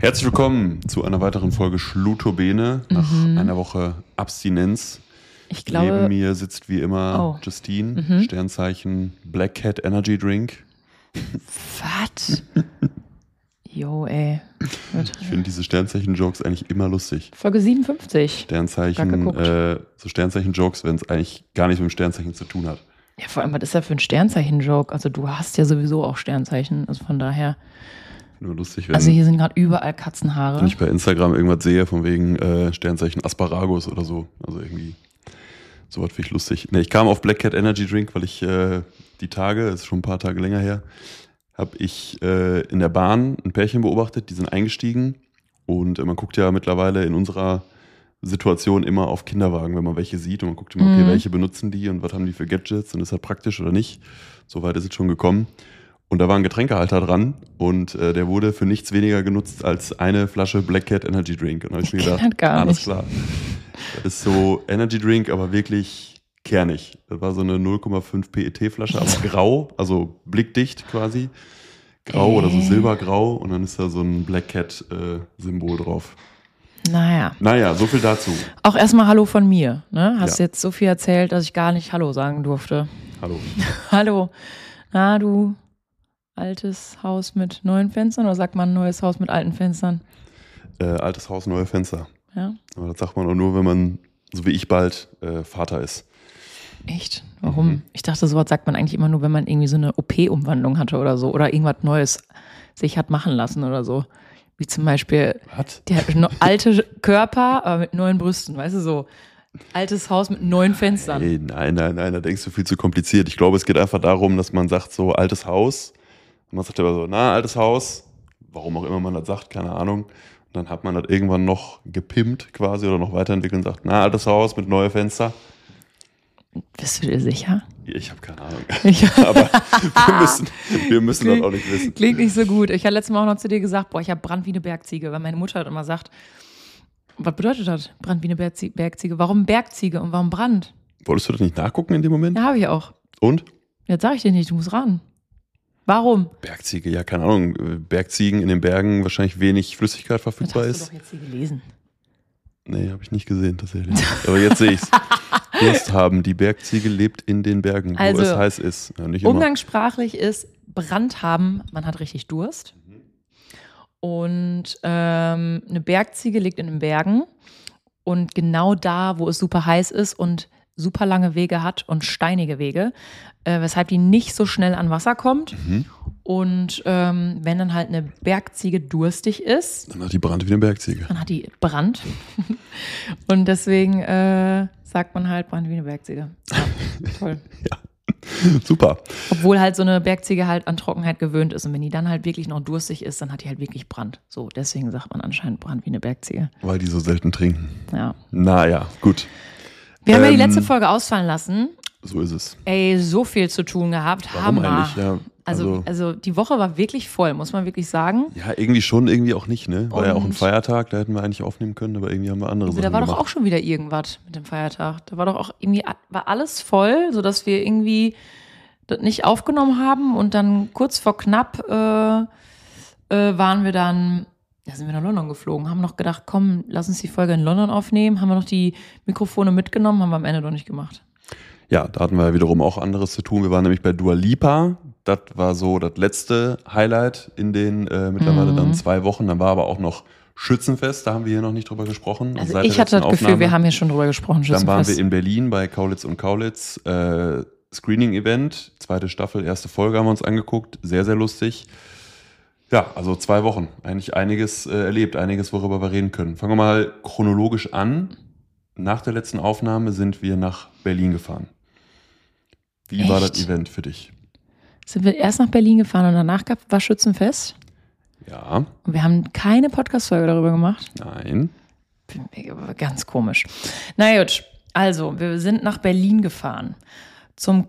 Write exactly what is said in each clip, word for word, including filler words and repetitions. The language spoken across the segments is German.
Herzlich willkommen zu einer weiteren Folge Schluturbene nach mhm. einer Woche Abstinenz. Ich glaube, neben mir sitzt wie immer oh. Justine, mhm. Sternzeichen Black Cat Energy Drink. Was? Jo, ey. Ich finde diese Sternzeichen-Jokes eigentlich immer lustig. Folge siebenundfünfzig. Sternzeichen, äh, so Sternzeichen-Jokes, wenn es eigentlich gar nichts mit dem Sternzeichen zu tun hat. Ja, vor allem, was ist das für ein Sternzeichen-Joke? Also du hast ja sowieso auch Sternzeichen, also von daher. Nur lustig, wenn, also hier sind gerade überall Katzenhaare. Wenn ich bei Instagram irgendwas sehe, von wegen äh, Sternzeichen Asparagus oder so. Also irgendwie, sowas finde ich lustig. Ne, ich kam auf Black Cat Energy Drink, weil ich äh, die Tage, das ist schon ein paar Tage länger her, habe ich äh, in der Bahn ein Pärchen beobachtet, die sind eingestiegen. Und äh, man guckt ja mittlerweile in unserer Situation immer auf Kinderwagen, wenn man welche sieht. Und man guckt immer, okay, mhm. welche benutzen die und was haben die für Gadgets und ist das praktisch oder nicht. So weit ist es schon gekommen. Und da war ein Getränkehalter dran und äh, der wurde für nichts weniger genutzt als eine Flasche Black Cat Energy Drink. Und da habe ich mir gedacht, gar alles nicht. klar. Das ist so Energy Drink, aber wirklich kernig. Das war so eine null Komma fünf P E T-Flasche, aber grau, also blickdicht quasi. Grau äh. oder so silbergrau und dann ist da so ein Black Cat-Symbol äh, drauf. Naja. Naja, so viel dazu. Auch erstmal Hallo von mir. Ne? Hast Ja. jetzt so viel erzählt, dass ich gar nicht Hallo sagen durfte. Hallo. Hallo. Na, du altes Haus mit neuen Fenstern oder sagt man neues Haus mit alten Fenstern? Äh, altes Haus, neue Fenster. Ja. Aber das sagt man auch nur, wenn man, so wie ich bald, äh, Vater ist. Echt? Warum? Mhm. Ich dachte, sowas sagt man eigentlich immer nur, wenn man irgendwie so eine O P-Umwandlung hatte oder so. Oder irgendwas Neues sich hat machen lassen oder so. Wie zum Beispiel, Was? der hat noch alte Körper, aber mit neuen Brüsten. Weißt du, so altes Haus mit neuen Fenstern. Hey, nein, nein, nein, da denkst du viel zu kompliziert. Ich glaube, es geht einfach darum, dass man sagt, so altes Haus. Und man sagt immer so, na, altes Haus. Warum auch immer man das sagt, keine Ahnung. Und dann hat man das irgendwann noch gepimpt quasi oder noch weiterentwickelt und sagt, na, altes Haus mit neue Fenster. Bist du dir sicher? Ich habe keine Ahnung. Ich Aber wir müssen, wir müssen Klingt, das auch nicht wissen. Klingt nicht so gut. Ich habe letztes Mal auch noch zu dir gesagt, boah, ich habe Brand wie eine Bergziege, weil meine Mutter halt immer sagt, was bedeutet das? Brand wie eine Bergziege. Warum Bergziege und warum Brand? Wolltest du das nicht nachgucken in dem Moment? Ja, habe ich auch. Und? Jetzt sage ich dir nicht, du musst ran. Warum? Bergziege, ja, keine Ahnung. Bergziegen in den Bergen wahrscheinlich wenig Flüssigkeit verfügbar das hast ist. du doch jetzt hier gelesen. Nee, habe ich nicht gesehen tatsächlich. Aber jetzt sehe ich's. Durst haben. Die Bergziege lebt in den Bergen, also, wo es heiß ist. Ja, nicht immer. Umgangssprachlich ist Brand haben, man hat richtig Durst. Mhm. Und ähm, eine Bergziege liegt in den Bergen. Und genau da, wo es super heiß ist und super lange Wege hat und steinige Wege, äh, weshalb die nicht so schnell an Wasser kommt. Mhm. Und ähm, wenn dann halt eine Bergziege durstig ist, dann hat die Brand wie eine Bergziege. Dann hat die Brand. Und deswegen äh, sagt man halt Brand wie eine Bergziege. Ja, toll. Ja, super. Obwohl halt so eine Bergziege halt an Trockenheit gewöhnt ist. Und wenn die dann halt wirklich noch durstig ist, dann hat die halt wirklich Brand. So, deswegen sagt man anscheinend Brand wie eine Bergziege. Weil die so selten trinken. Ja. Naja, gut. Wir haben ähm, ja die letzte Folge ausfallen lassen. So ist es. Ey, so viel zu tun gehabt. Warum Hammer. eigentlich? Ja, also, also, also die Woche war wirklich voll, muss man wirklich sagen. Ja, irgendwie schon, irgendwie auch nicht, ne? War Und ja auch ein Feiertag, da hätten wir eigentlich aufnehmen können, aber irgendwie haben wir andere also, Sachen da war gemacht. doch auch schon wieder irgendwas mit dem Feiertag. Da war doch auch irgendwie, war alles voll, sodass wir irgendwie das nicht aufgenommen haben und dann kurz vor knapp äh, äh, waren wir dann, da sind wir nach London geflogen, haben noch gedacht, komm, lass uns die Folge in London aufnehmen, haben wir noch die Mikrofone mitgenommen, haben wir am Ende doch nicht gemacht. Ja, da hatten wir wiederum auch anderes zu tun. Wir waren nämlich bei Dua Lipa. Das war so das letzte Highlight in den äh, mittlerweile mhm. dann zwei Wochen. Dann war aber auch noch Schützenfest, da haben wir hier noch nicht drüber gesprochen. Also ich hatte das Gefühl, wir haben hier schon drüber gesprochen, Schützenfest. Dann waren wir Schützenfest. in Berlin bei Kaulitz und Kaulitz. Äh, Screening-Event, zweite Staffel, erste Folge haben wir uns angeguckt. Sehr, sehr lustig. Ja, also zwei Wochen. Eigentlich einiges äh, erlebt, einiges, worüber wir reden können. Fangen wir mal chronologisch an. Nach der letzten Aufnahme sind wir nach Berlin gefahren. Wie Echt? war das Event für dich? Sind wir erst nach Berlin gefahren und danach gab, war Schützenfest? Ja. Und wir haben keine Podcast-Folge darüber gemacht? Nein. Ganz komisch. Na gut, also wir sind nach Berlin gefahren zum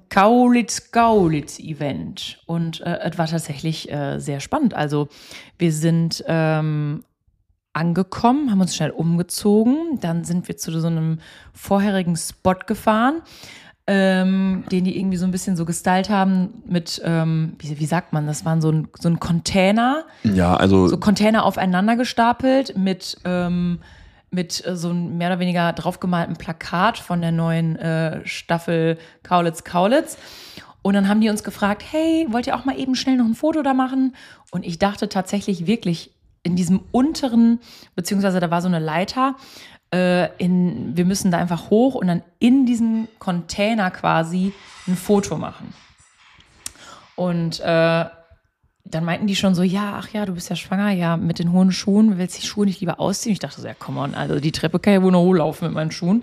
Kaulitz-Kaulitz-Event und äh, es war tatsächlich äh, sehr spannend. Also wir sind ähm, angekommen, haben uns schnell umgezogen, dann sind wir zu so einem vorherigen Spot gefahren. ähm, den die irgendwie so ein bisschen so gestylt haben mit, ähm, wie, wie sagt man, das waren so ein, so ein Container. Ja, also. So Container aufeinander gestapelt mit, ähm, mit äh, so einem mehr oder weniger draufgemalten Plakat von der neuen äh, Staffel Kaulitz Kaulitz. Und dann haben die uns gefragt, hey, wollt ihr auch mal eben schnell noch ein Foto da machen? Und ich dachte tatsächlich wirklich in diesem unteren, beziehungsweise da war so eine Leiter, äh, in, wir müssen da einfach hoch und dann in diesem Container quasi ein Foto machen. Und äh, dann meinten die schon so, ja, ach ja, du bist ja schwanger, ja, mit den hohen Schuhen, willst du die Schuhe nicht lieber ausziehen? Ich dachte so, ja, come on, also die Treppe kann ja wohl noch hochlaufen mit meinen Schuhen.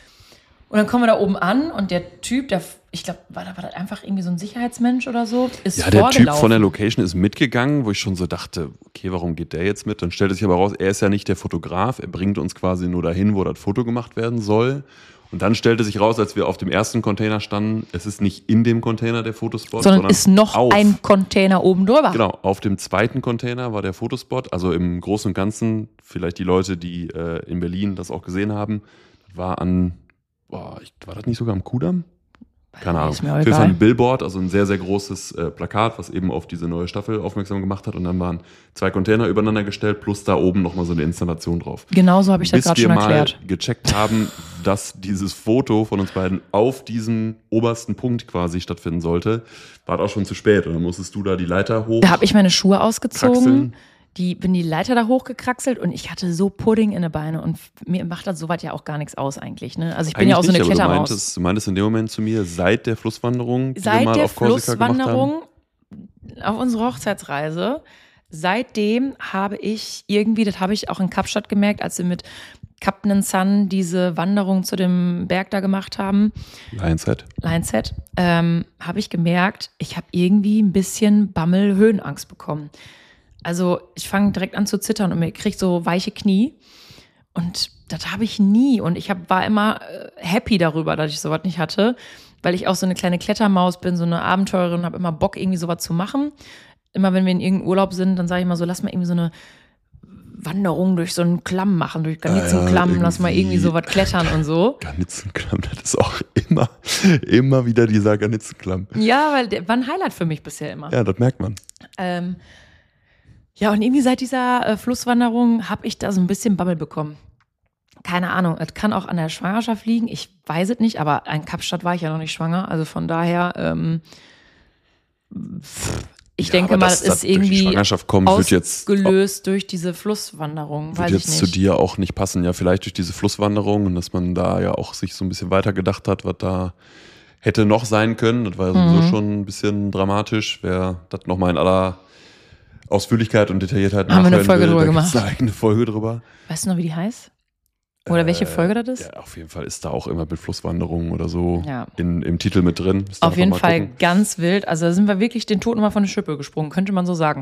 Und dann kommen wir da oben an und der Typ, der, ich glaube, war, war das einfach irgendwie so ein Sicherheitsmensch oder so, ist ja, der vorgelaufen. Typ von der Location ist mitgegangen, wo ich schon so dachte, okay, warum geht der jetzt mit? Dann stellte sich aber raus, er ist ja nicht der Fotograf, er bringt uns quasi nur dahin, wo das Foto gemacht werden soll. Und dann stellte sich raus, als wir auf dem ersten Container standen, es ist nicht in dem Container der Fotospot, sondern, sondern ist noch auf, ein Container oben drüber. Genau, auf dem zweiten Container war der Fotospot. Also im Großen und Ganzen, vielleicht die Leute, die äh, in Berlin das auch gesehen haben, war an, boah, ich, war das nicht sogar am Kudamm? Keine Ahnung. Ist mir Auf auch jeden Fall egal. ein Billboard, also ein sehr, sehr großes äh, Plakat, was eben auf diese neue Staffel aufmerksam gemacht hat. Und dann waren zwei Container übereinander gestellt, plus da oben nochmal so eine Installation drauf. Genau so habe ich das Bis gerade wir schon mal erklärt. gecheckt haben, dass dieses Foto von uns beiden auf diesem obersten Punkt quasi stattfinden sollte, war auch schon zu spät. Und dann musstest du da die Leiter hoch. Da habe ich meine Schuhe ausgezogen, kraxeln. die, bin die Leiter da hochgekraxelt und ich hatte so Pudding in den Beinen und mir macht das soweit ja auch gar nichts aus eigentlich. Ne? Also ich bin Eigentlich ja auch so eine nicht, aber Klettermaus. Du meintest, du meintest in dem Moment zu mir, seit der Flusswanderung, die wir Seit mal der auf Korsika gemacht haben. Flusswanderung auf unserer Hochzeitsreise, seitdem habe ich irgendwie, das habe ich auch in Kapstadt gemerkt, als wir mit Captain Sun diese Wanderung zu dem Berg da gemacht haben, Lionshead. Lionshead, ähm, habe ich gemerkt, ich habe irgendwie ein bisschen Bammel-Höhenangst bekommen. Also ich fange direkt an zu zittern und mir kriegt so weiche Knie und das habe ich nie und ich hab, war immer äh, happy darüber, dass ich sowas nicht hatte, weil ich auch so eine kleine Klettermaus bin, so eine Abenteurerin und habe immer Bock, irgendwie sowas zu machen. Immer wenn wir in irgendeinem Urlaub sind, dann sage ich mal so, lass mal irgendwie so eine Wanderung durch so einen Klamm machen, durch Garnitzenklamm, Ja, lass mal irgendwie sowas klettern und so. Garnitzenklamm, das ist auch immer, immer wieder dieser Garnitzenklamm. Ja, weil der war ein Highlight für mich bisher immer. Ja, das merkt man. Ähm, ja, und irgendwie seit dieser äh, Flusswanderung habe ich da so ein bisschen Bammel bekommen. Keine Ahnung, es kann auch an der Schwangerschaft liegen, ich weiß es nicht, aber in Kapstadt war ich ja noch nicht schwanger, also von daher, ähm, ich Ja, denke aber mal, dass das ist das durch die irgendwie Schwangerschaft kommt, wird jetzt, ausgelöst durch diese Flusswanderung, wird weiß jetzt ich zu nicht. dir auch nicht passen. Ja, vielleicht durch diese Flusswanderung und dass man da ja auch sich so ein bisschen weiter gedacht hat, was da hätte noch sein können. Das war ja sowieso Mhm. schon ein bisschen dramatisch. Wer das nochmal in aller Ausführlichkeit und Detailliertheit Haben wir eine nachhören Folge will, drüber da gibt's gemacht. eine eigene Folge drüber. Weißt du noch, wie die heißt? Oder welche Äh, Folge das ist? Ja, auf jeden Fall ist da auch immer mit Flusswanderung oder so Ja. in, im Titel mit drin. Müsst ihr Auf einfach jeden mal Fall gucken. ganz wild. Also da sind wir wirklich den Toten mal von der Schippe gesprungen, könnte man so sagen.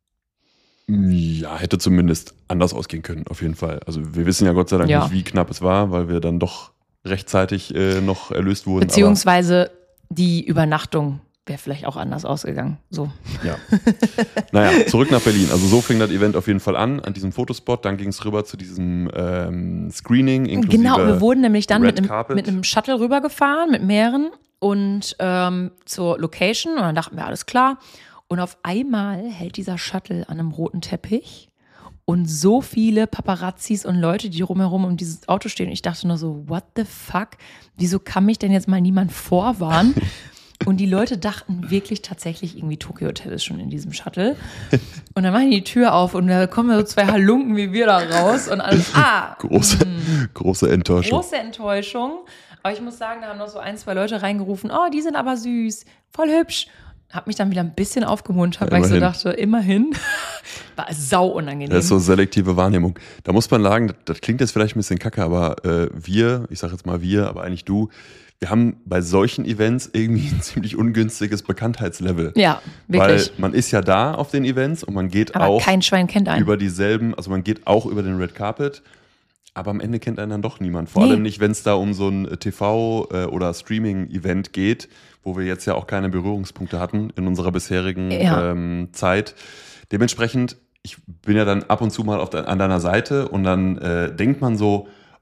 Ja, hätte zumindest anders ausgehen können, auf jeden Fall. Also wir wissen ja Gott sei Dank Ja. nicht, wie knapp es war, weil wir dann doch rechtzeitig äh, noch erlöst wurden. Beziehungsweise die Übernachtung wäre vielleicht auch anders ausgegangen. So. Aber, ja. Naja, zurück nach Berlin. Also so fing das Event auf jeden Fall an, an diesem Fotospot. Dann ging es rüber zu diesem ähm, Screening. Inklusive Genau, wir wurden nämlich dann Red mit einem, Carpet. mit einem Shuttle rübergefahren, mit mehreren und ähm, zur Location. Und dann dachten wir, alles klar. Und auf einmal hält dieser Shuttle an einem roten Teppich und so viele Paparazzis und Leute, die rumherum um dieses Auto stehen. Und ich dachte nur so, what the fuck? Wieso kann mich denn jetzt mal niemand vorwarnen? Und die Leute dachten wirklich tatsächlich irgendwie Tokyo Hotel ist schon in diesem Shuttle. Und dann machen die die Tür auf und da kommen so zwei Halunken wie wir da raus und alles, ah, große, große Enttäuschung. große Enttäuschung. Aber ich muss sagen, da haben noch so ein, zwei Leute reingerufen, oh, die sind aber süß, voll hübsch. Hab mich dann wieder ein bisschen aufgemuntert, Ja, weil ich so immerhin. dachte, immerhin. War sau unangenehm. Das ist so selektive Wahrnehmung. Da muss man sagen, das, das klingt jetzt vielleicht ein bisschen kacke, aber äh, wir, ich sage jetzt mal wir, aber eigentlich du, wir haben bei solchen Events irgendwie ein ziemlich ungünstiges Bekanntheitslevel. Ja, wirklich. Weil man ist ja da auf den Events und man geht Aber auch kein Schwein kennt einen. über dieselben, also man geht auch über den Red Carpet, aber am Ende kennt einen dann doch niemand. Vor Nee. allem nicht, wenn es da um so ein T V- äh, oder Streaming-Event geht, wo wir jetzt ja auch keine Berührungspunkte hatten in unserer bisherigen Ja. ähm, Zeit. Dementsprechend, ich bin ja dann ab und zu mal auf de, an deiner Seite und dann äh, denkt man so,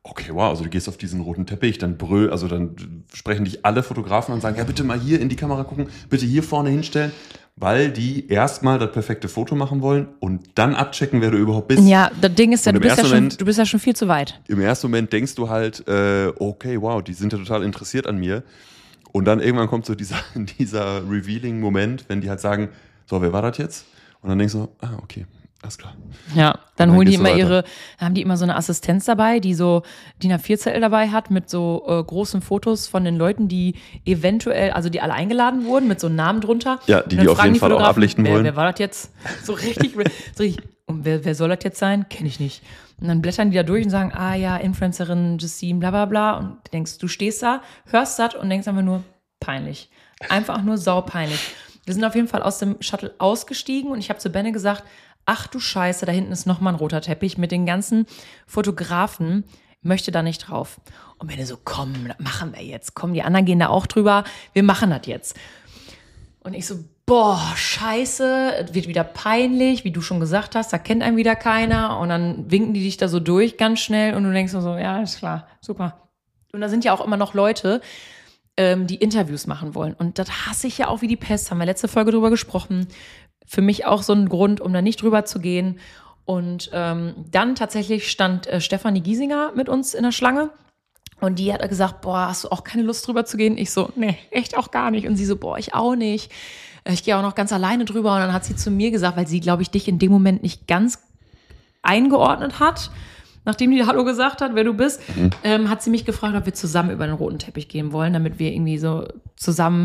okay, wow, also du gehst auf diesen roten Teppich, dann brüll, also dann sprechen dich alle Fotografen und sagen, ja, bitte mal hier in die Kamera gucken, bitte hier vorne hinstellen, weil die erstmal das perfekte Foto machen wollen und dann abchecken, wer du überhaupt bist. Ja, das Ding ist ja, du bist ja, schon, Moment, du bist ja schon viel zu weit. Im ersten Moment denkst du halt, äh, okay, wow, die sind ja total interessiert an mir. Und dann irgendwann kommt so dieser, dieser Revealing-Moment, wenn die halt sagen, so, wer war das jetzt? Und dann denkst du, ah, okay. Alles klar. Ja, dann, dann holen die immer weiter. ihre, haben die immer so eine Assistenz dabei, die so D I N A vier Zettel dabei hat mit so äh, großen Fotos von den Leuten, die eventuell, also die alle eingeladen wurden, mit so einem Namen drunter. Ja, die die auf jeden Fall auch ablichten wer, wollen. Wer war das jetzt? So richtig, so richtig und wer, wer soll das jetzt sein? Kenne ich nicht. Und dann blättern die da durch und sagen, ah ja, Influencerin, Justine, bla bla bla. Und du denkst, du stehst da, hörst das und denkst einfach nur, peinlich. Einfach nur saupeinlich. Wir sind auf jeden Fall aus dem Shuttle ausgestiegen und ich habe zu Benne gesagt, ach du Scheiße, da hinten ist nochmal ein roter Teppich mit den ganzen Fotografen, möchte da nicht drauf. Und Benne so, komm, das machen wir jetzt. Komm, die anderen gehen da auch drüber, wir machen das jetzt. Und ich so, boah, scheiße, es wird wieder peinlich, wie du schon gesagt hast, da kennt einen wieder keiner. Und dann winken die dich da so durch ganz schnell und du denkst so, ja, ist klar, super. Und da sind ja auch immer noch Leute, ähm, die Interviews machen wollen. Und das hasse ich ja auch wie die Pest, haben wir letzte Folge drüber gesprochen. Für mich auch so ein Grund, um da nicht drüber zu gehen. Und ähm, dann tatsächlich stand äh, Stefanie Giesinger mit uns in der Schlange. Und die hat gesagt, boah, hast du auch keine Lust drüber zu gehen? Ich so, nee, echt auch gar nicht. Und sie so, boah, ich auch nicht. Ich gehe auch noch ganz alleine drüber. Und dann hat sie zu mir gesagt, weil sie, glaube ich, dich in dem Moment nicht ganz eingeordnet hat, nachdem die Hallo gesagt hat, wer du bist, mhm. ähm, hat sie mich gefragt, ob wir zusammen über den roten Teppich gehen wollen, damit wir irgendwie so zusammen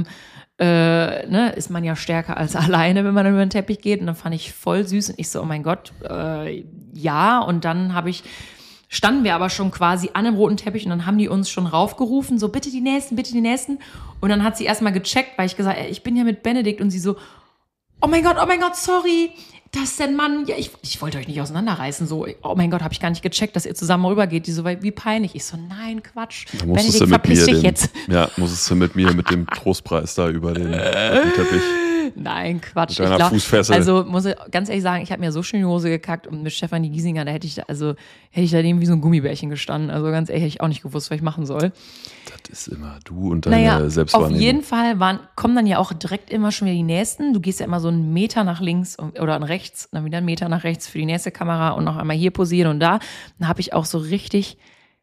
Äh, ne, ist man ja stärker als alleine, wenn man über den Teppich geht. Und dann fand ich voll süß. Und ich so, oh mein Gott, äh, ja. Und dann habe ich, standen wir aber schon quasi an dem roten Teppich und dann haben die uns schon raufgerufen, so bitte die Nächsten, bitte die Nächsten. Und dann hat sie erstmal gecheckt, weil ich gesagt habe, ich bin ja mit Benedikt. Und sie so, oh mein Gott, oh mein Gott, sorry. Das ist der Mann, ja, ich, ich wollte euch nicht auseinanderreißen. So, oh mein Gott, habe ich gar nicht gecheckt, dass ihr zusammen rübergeht. Die so, wie peinlich. Ich so, nein, Quatsch. Benedikt, verpiss dich den, jetzt. Ja, musstest du mit mir mit dem Trostpreis da über den, den Teppich. Nein, Quatsch. Mit deiner Fußfessel. Also muss ich ganz ehrlich sagen, ich habe mir so schön die Hose gekackt und mit Stefanie Giesinger, da hätte ich da, also hätte ich da irgendwie so ein Gummibärchen gestanden. Also ganz ehrlich, hätte ich auch nicht gewusst, was ich machen soll. Das ist immer du und deine naja, Selbstwahrnehmung. Auf jeden Fall waren, kommen dann ja auch direkt immer schon wieder die Nächsten. Du gehst ja immer so einen Meter nach links oder nach rechts, dann wieder einen Meter nach rechts für die nächste Kamera und noch einmal hier posieren und da. Dann habe ich auch so richtig,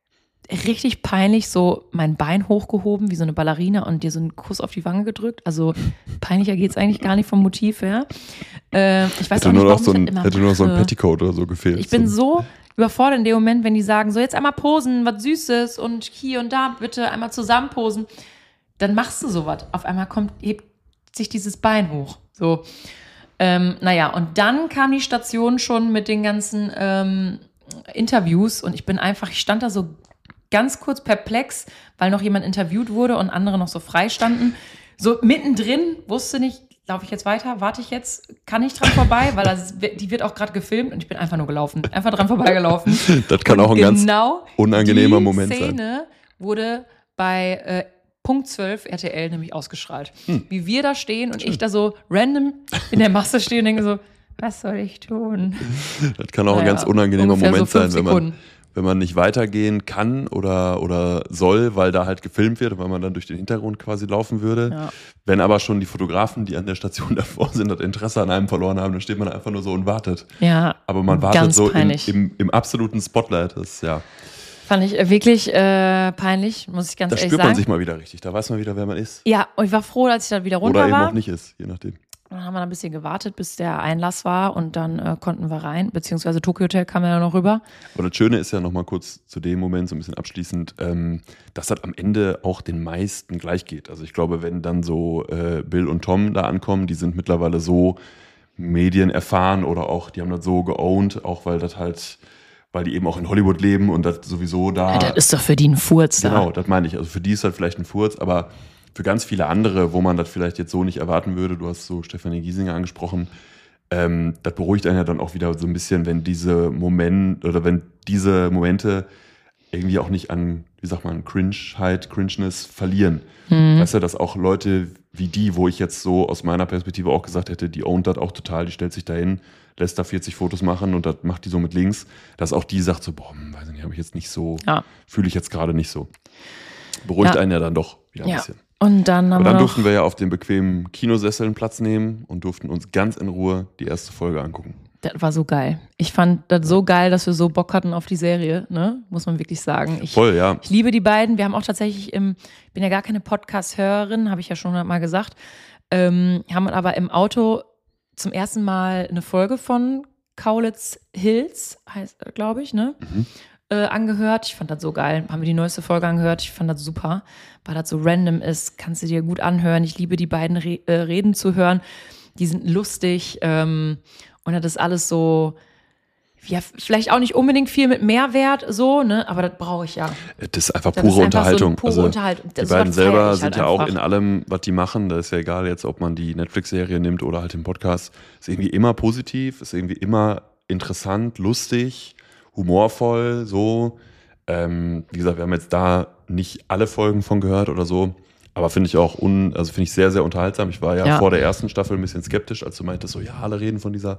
richtig peinlich so mein Bein hochgehoben, wie so eine Ballerina und dir so einen Kuss auf die Wange gedrückt. Also peinlicher geht's eigentlich gar nicht vom Motiv her. Äh, ich weiß hätte auch nicht, nur warum noch so ein, ich das immer hätte nur noch so ein mache. Petticoat oder so gefehlt. Ich bin so überfordert in dem Moment, wenn die sagen, so jetzt einmal posen, was Süßes und hier und da bitte einmal zusammen posen. Dann machst du sowas. Auf einmal kommt, hebt sich dieses Bein hoch. So, ähm, naja, und dann kam die Station schon mit den ganzen ähm, Interviews und ich bin einfach, ich stand da so ganz kurz perplex, weil noch jemand interviewt wurde und andere noch so frei standen. So mittendrin, wusste nicht, laufe ich jetzt weiter, warte ich jetzt, kann ich dran vorbei, weil das, die wird auch gerade gefilmt und ich bin einfach nur gelaufen, einfach dran vorbeigelaufen. Das kann und auch ein genau ganz unangenehmer Moment sein. Die Szene wurde bei äh, Punkt zwölf R T L nämlich ausgestrahlt. Hm. Wie wir da stehen und Schön. Ich da so random in der Masse stehe und denke so, was soll ich tun? Das kann auch naja, ein ganz unangenehmer Moment so sein, wenn man, wenn man nicht weitergehen kann oder, oder soll, weil da halt gefilmt wird, weil man dann durch den Hintergrund quasi laufen würde. Ja. Wenn aber schon die Fotografen, die an der Station davor sind, das Interesse an einem verloren haben, dann steht man einfach nur so und wartet. Ja, aber man wartet so im, im, im absoluten Spotlight. Das, ja. Fand ich wirklich äh, peinlich, muss ich ganz da ehrlich sagen. Da spürt man sich mal wieder richtig, da weiß man wieder, wer man ist. Ja, und ich war froh, als ich dann wieder runter war. Oder eben auch nicht ist, je nachdem. Dann haben wir ein bisschen gewartet, bis der Einlass war und dann äh, konnten wir rein, beziehungsweise Tokyo Hotel kam ja noch rüber. Aber das Schöne ist ja nochmal kurz zu dem Moment, so ein bisschen abschließend, ähm, dass das am Ende auch den meisten gleich geht. Also ich glaube, wenn dann so äh, Bill und Tom da ankommen, die sind mittlerweile so medienerfahren oder auch, die haben das so geowned, auch weil das halt, weil die eben auch in Hollywood leben und das sowieso da... Ja, das ist doch für die ein Furz da. Genau, das meine ich. Also für die ist halt vielleicht ein Furz, aber für ganz viele andere, wo man das vielleicht jetzt so nicht erwarten würde, du hast so Stefanie Giesinger angesprochen, ähm, das beruhigt einen ja dann auch wieder so ein bisschen, wenn diese Momente oder wenn diese Momente irgendwie auch nicht an, wie sagt man, Cringeheit, Cringeness verlieren. Mhm. Weißt du, dass auch Leute wie die, wo ich jetzt so aus meiner Perspektive auch gesagt hätte, die ownt das auch total, die stellt sich dahin, lässt da vierzig Fotos machen und das macht die so mit links, dass auch die sagt so, boah, weiß nicht, habe ich jetzt nicht so, ja. fühle ich jetzt gerade nicht so. Beruhigt ja. einen ja dann doch wieder ein ja. bisschen. Und dann haben Aber dann wir durften wir ja auf den bequemen Kinosesseln Platz nehmen und durften uns ganz in Ruhe die erste Folge angucken. Das war so geil. Ich fand das so geil, dass wir so Bock hatten auf die Serie, ne? Muss man wirklich sagen. Ich, Voll, ja. Ich liebe die beiden. Wir haben auch tatsächlich im, ich bin ja gar keine Podcast-Hörerin, habe ich ja schon mal gesagt, ähm, haben aber im Auto zum ersten Mal eine Folge von Kaulitz Hills, heißt, glaube ich, ne? Mhm. Äh, angehört. Ich fand das so geil. Haben wir die neueste Folge angehört. Ich fand das super. Weil das so random ist, kannst du dir gut anhören. Ich liebe die beiden Re- äh, Reden zu hören. Die sind lustig. Ähm, und das ist alles so, ja, vielleicht auch nicht unbedingt viel mit Mehrwert, so, ne? Aber das brauche ich ja. Das ist einfach pure das ist Unterhaltung. Einfach so pure also, Unterhaltung. Die beiden selber sind halt ja einfach. Auch in allem, was die machen. Da ist ja egal jetzt, ob man die Netflix-Serie nimmt oder halt den Podcast. Ist irgendwie immer positiv, ist irgendwie immer interessant, lustig, humorvoll, so. Ähm, wie gesagt, wir haben jetzt da nicht alle Folgen von gehört oder so, aber finde ich auch un, also finde ich sehr, sehr unterhaltsam. Ich war ja, ja vor der ersten Staffel ein bisschen skeptisch, als du meintest, so ja, alle reden von dieser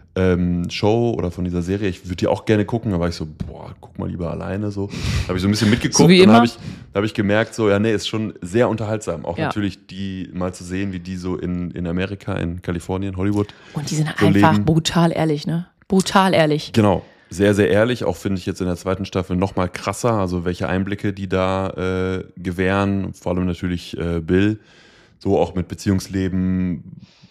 ähm, Show oder von dieser Serie. Ich würde die auch gerne gucken, aber ich so, boah, guck mal lieber alleine so. Da habe ich so ein bisschen mitgeguckt so und dann habe ich, hab ich gemerkt, so ja, nee, ist schon sehr unterhaltsam. Auch ja. natürlich die mal zu sehen, wie die so in, in Amerika, in Kalifornien, Hollywood. Und die sind so einfach leben. brutal ehrlich, ne? Brutal ehrlich. Genau. Sehr, sehr ehrlich, auch finde ich jetzt in der zweiten Staffel noch mal krasser, also welche Einblicke die da äh, gewähren, vor allem natürlich äh, Bill, so auch mit Beziehungsleben,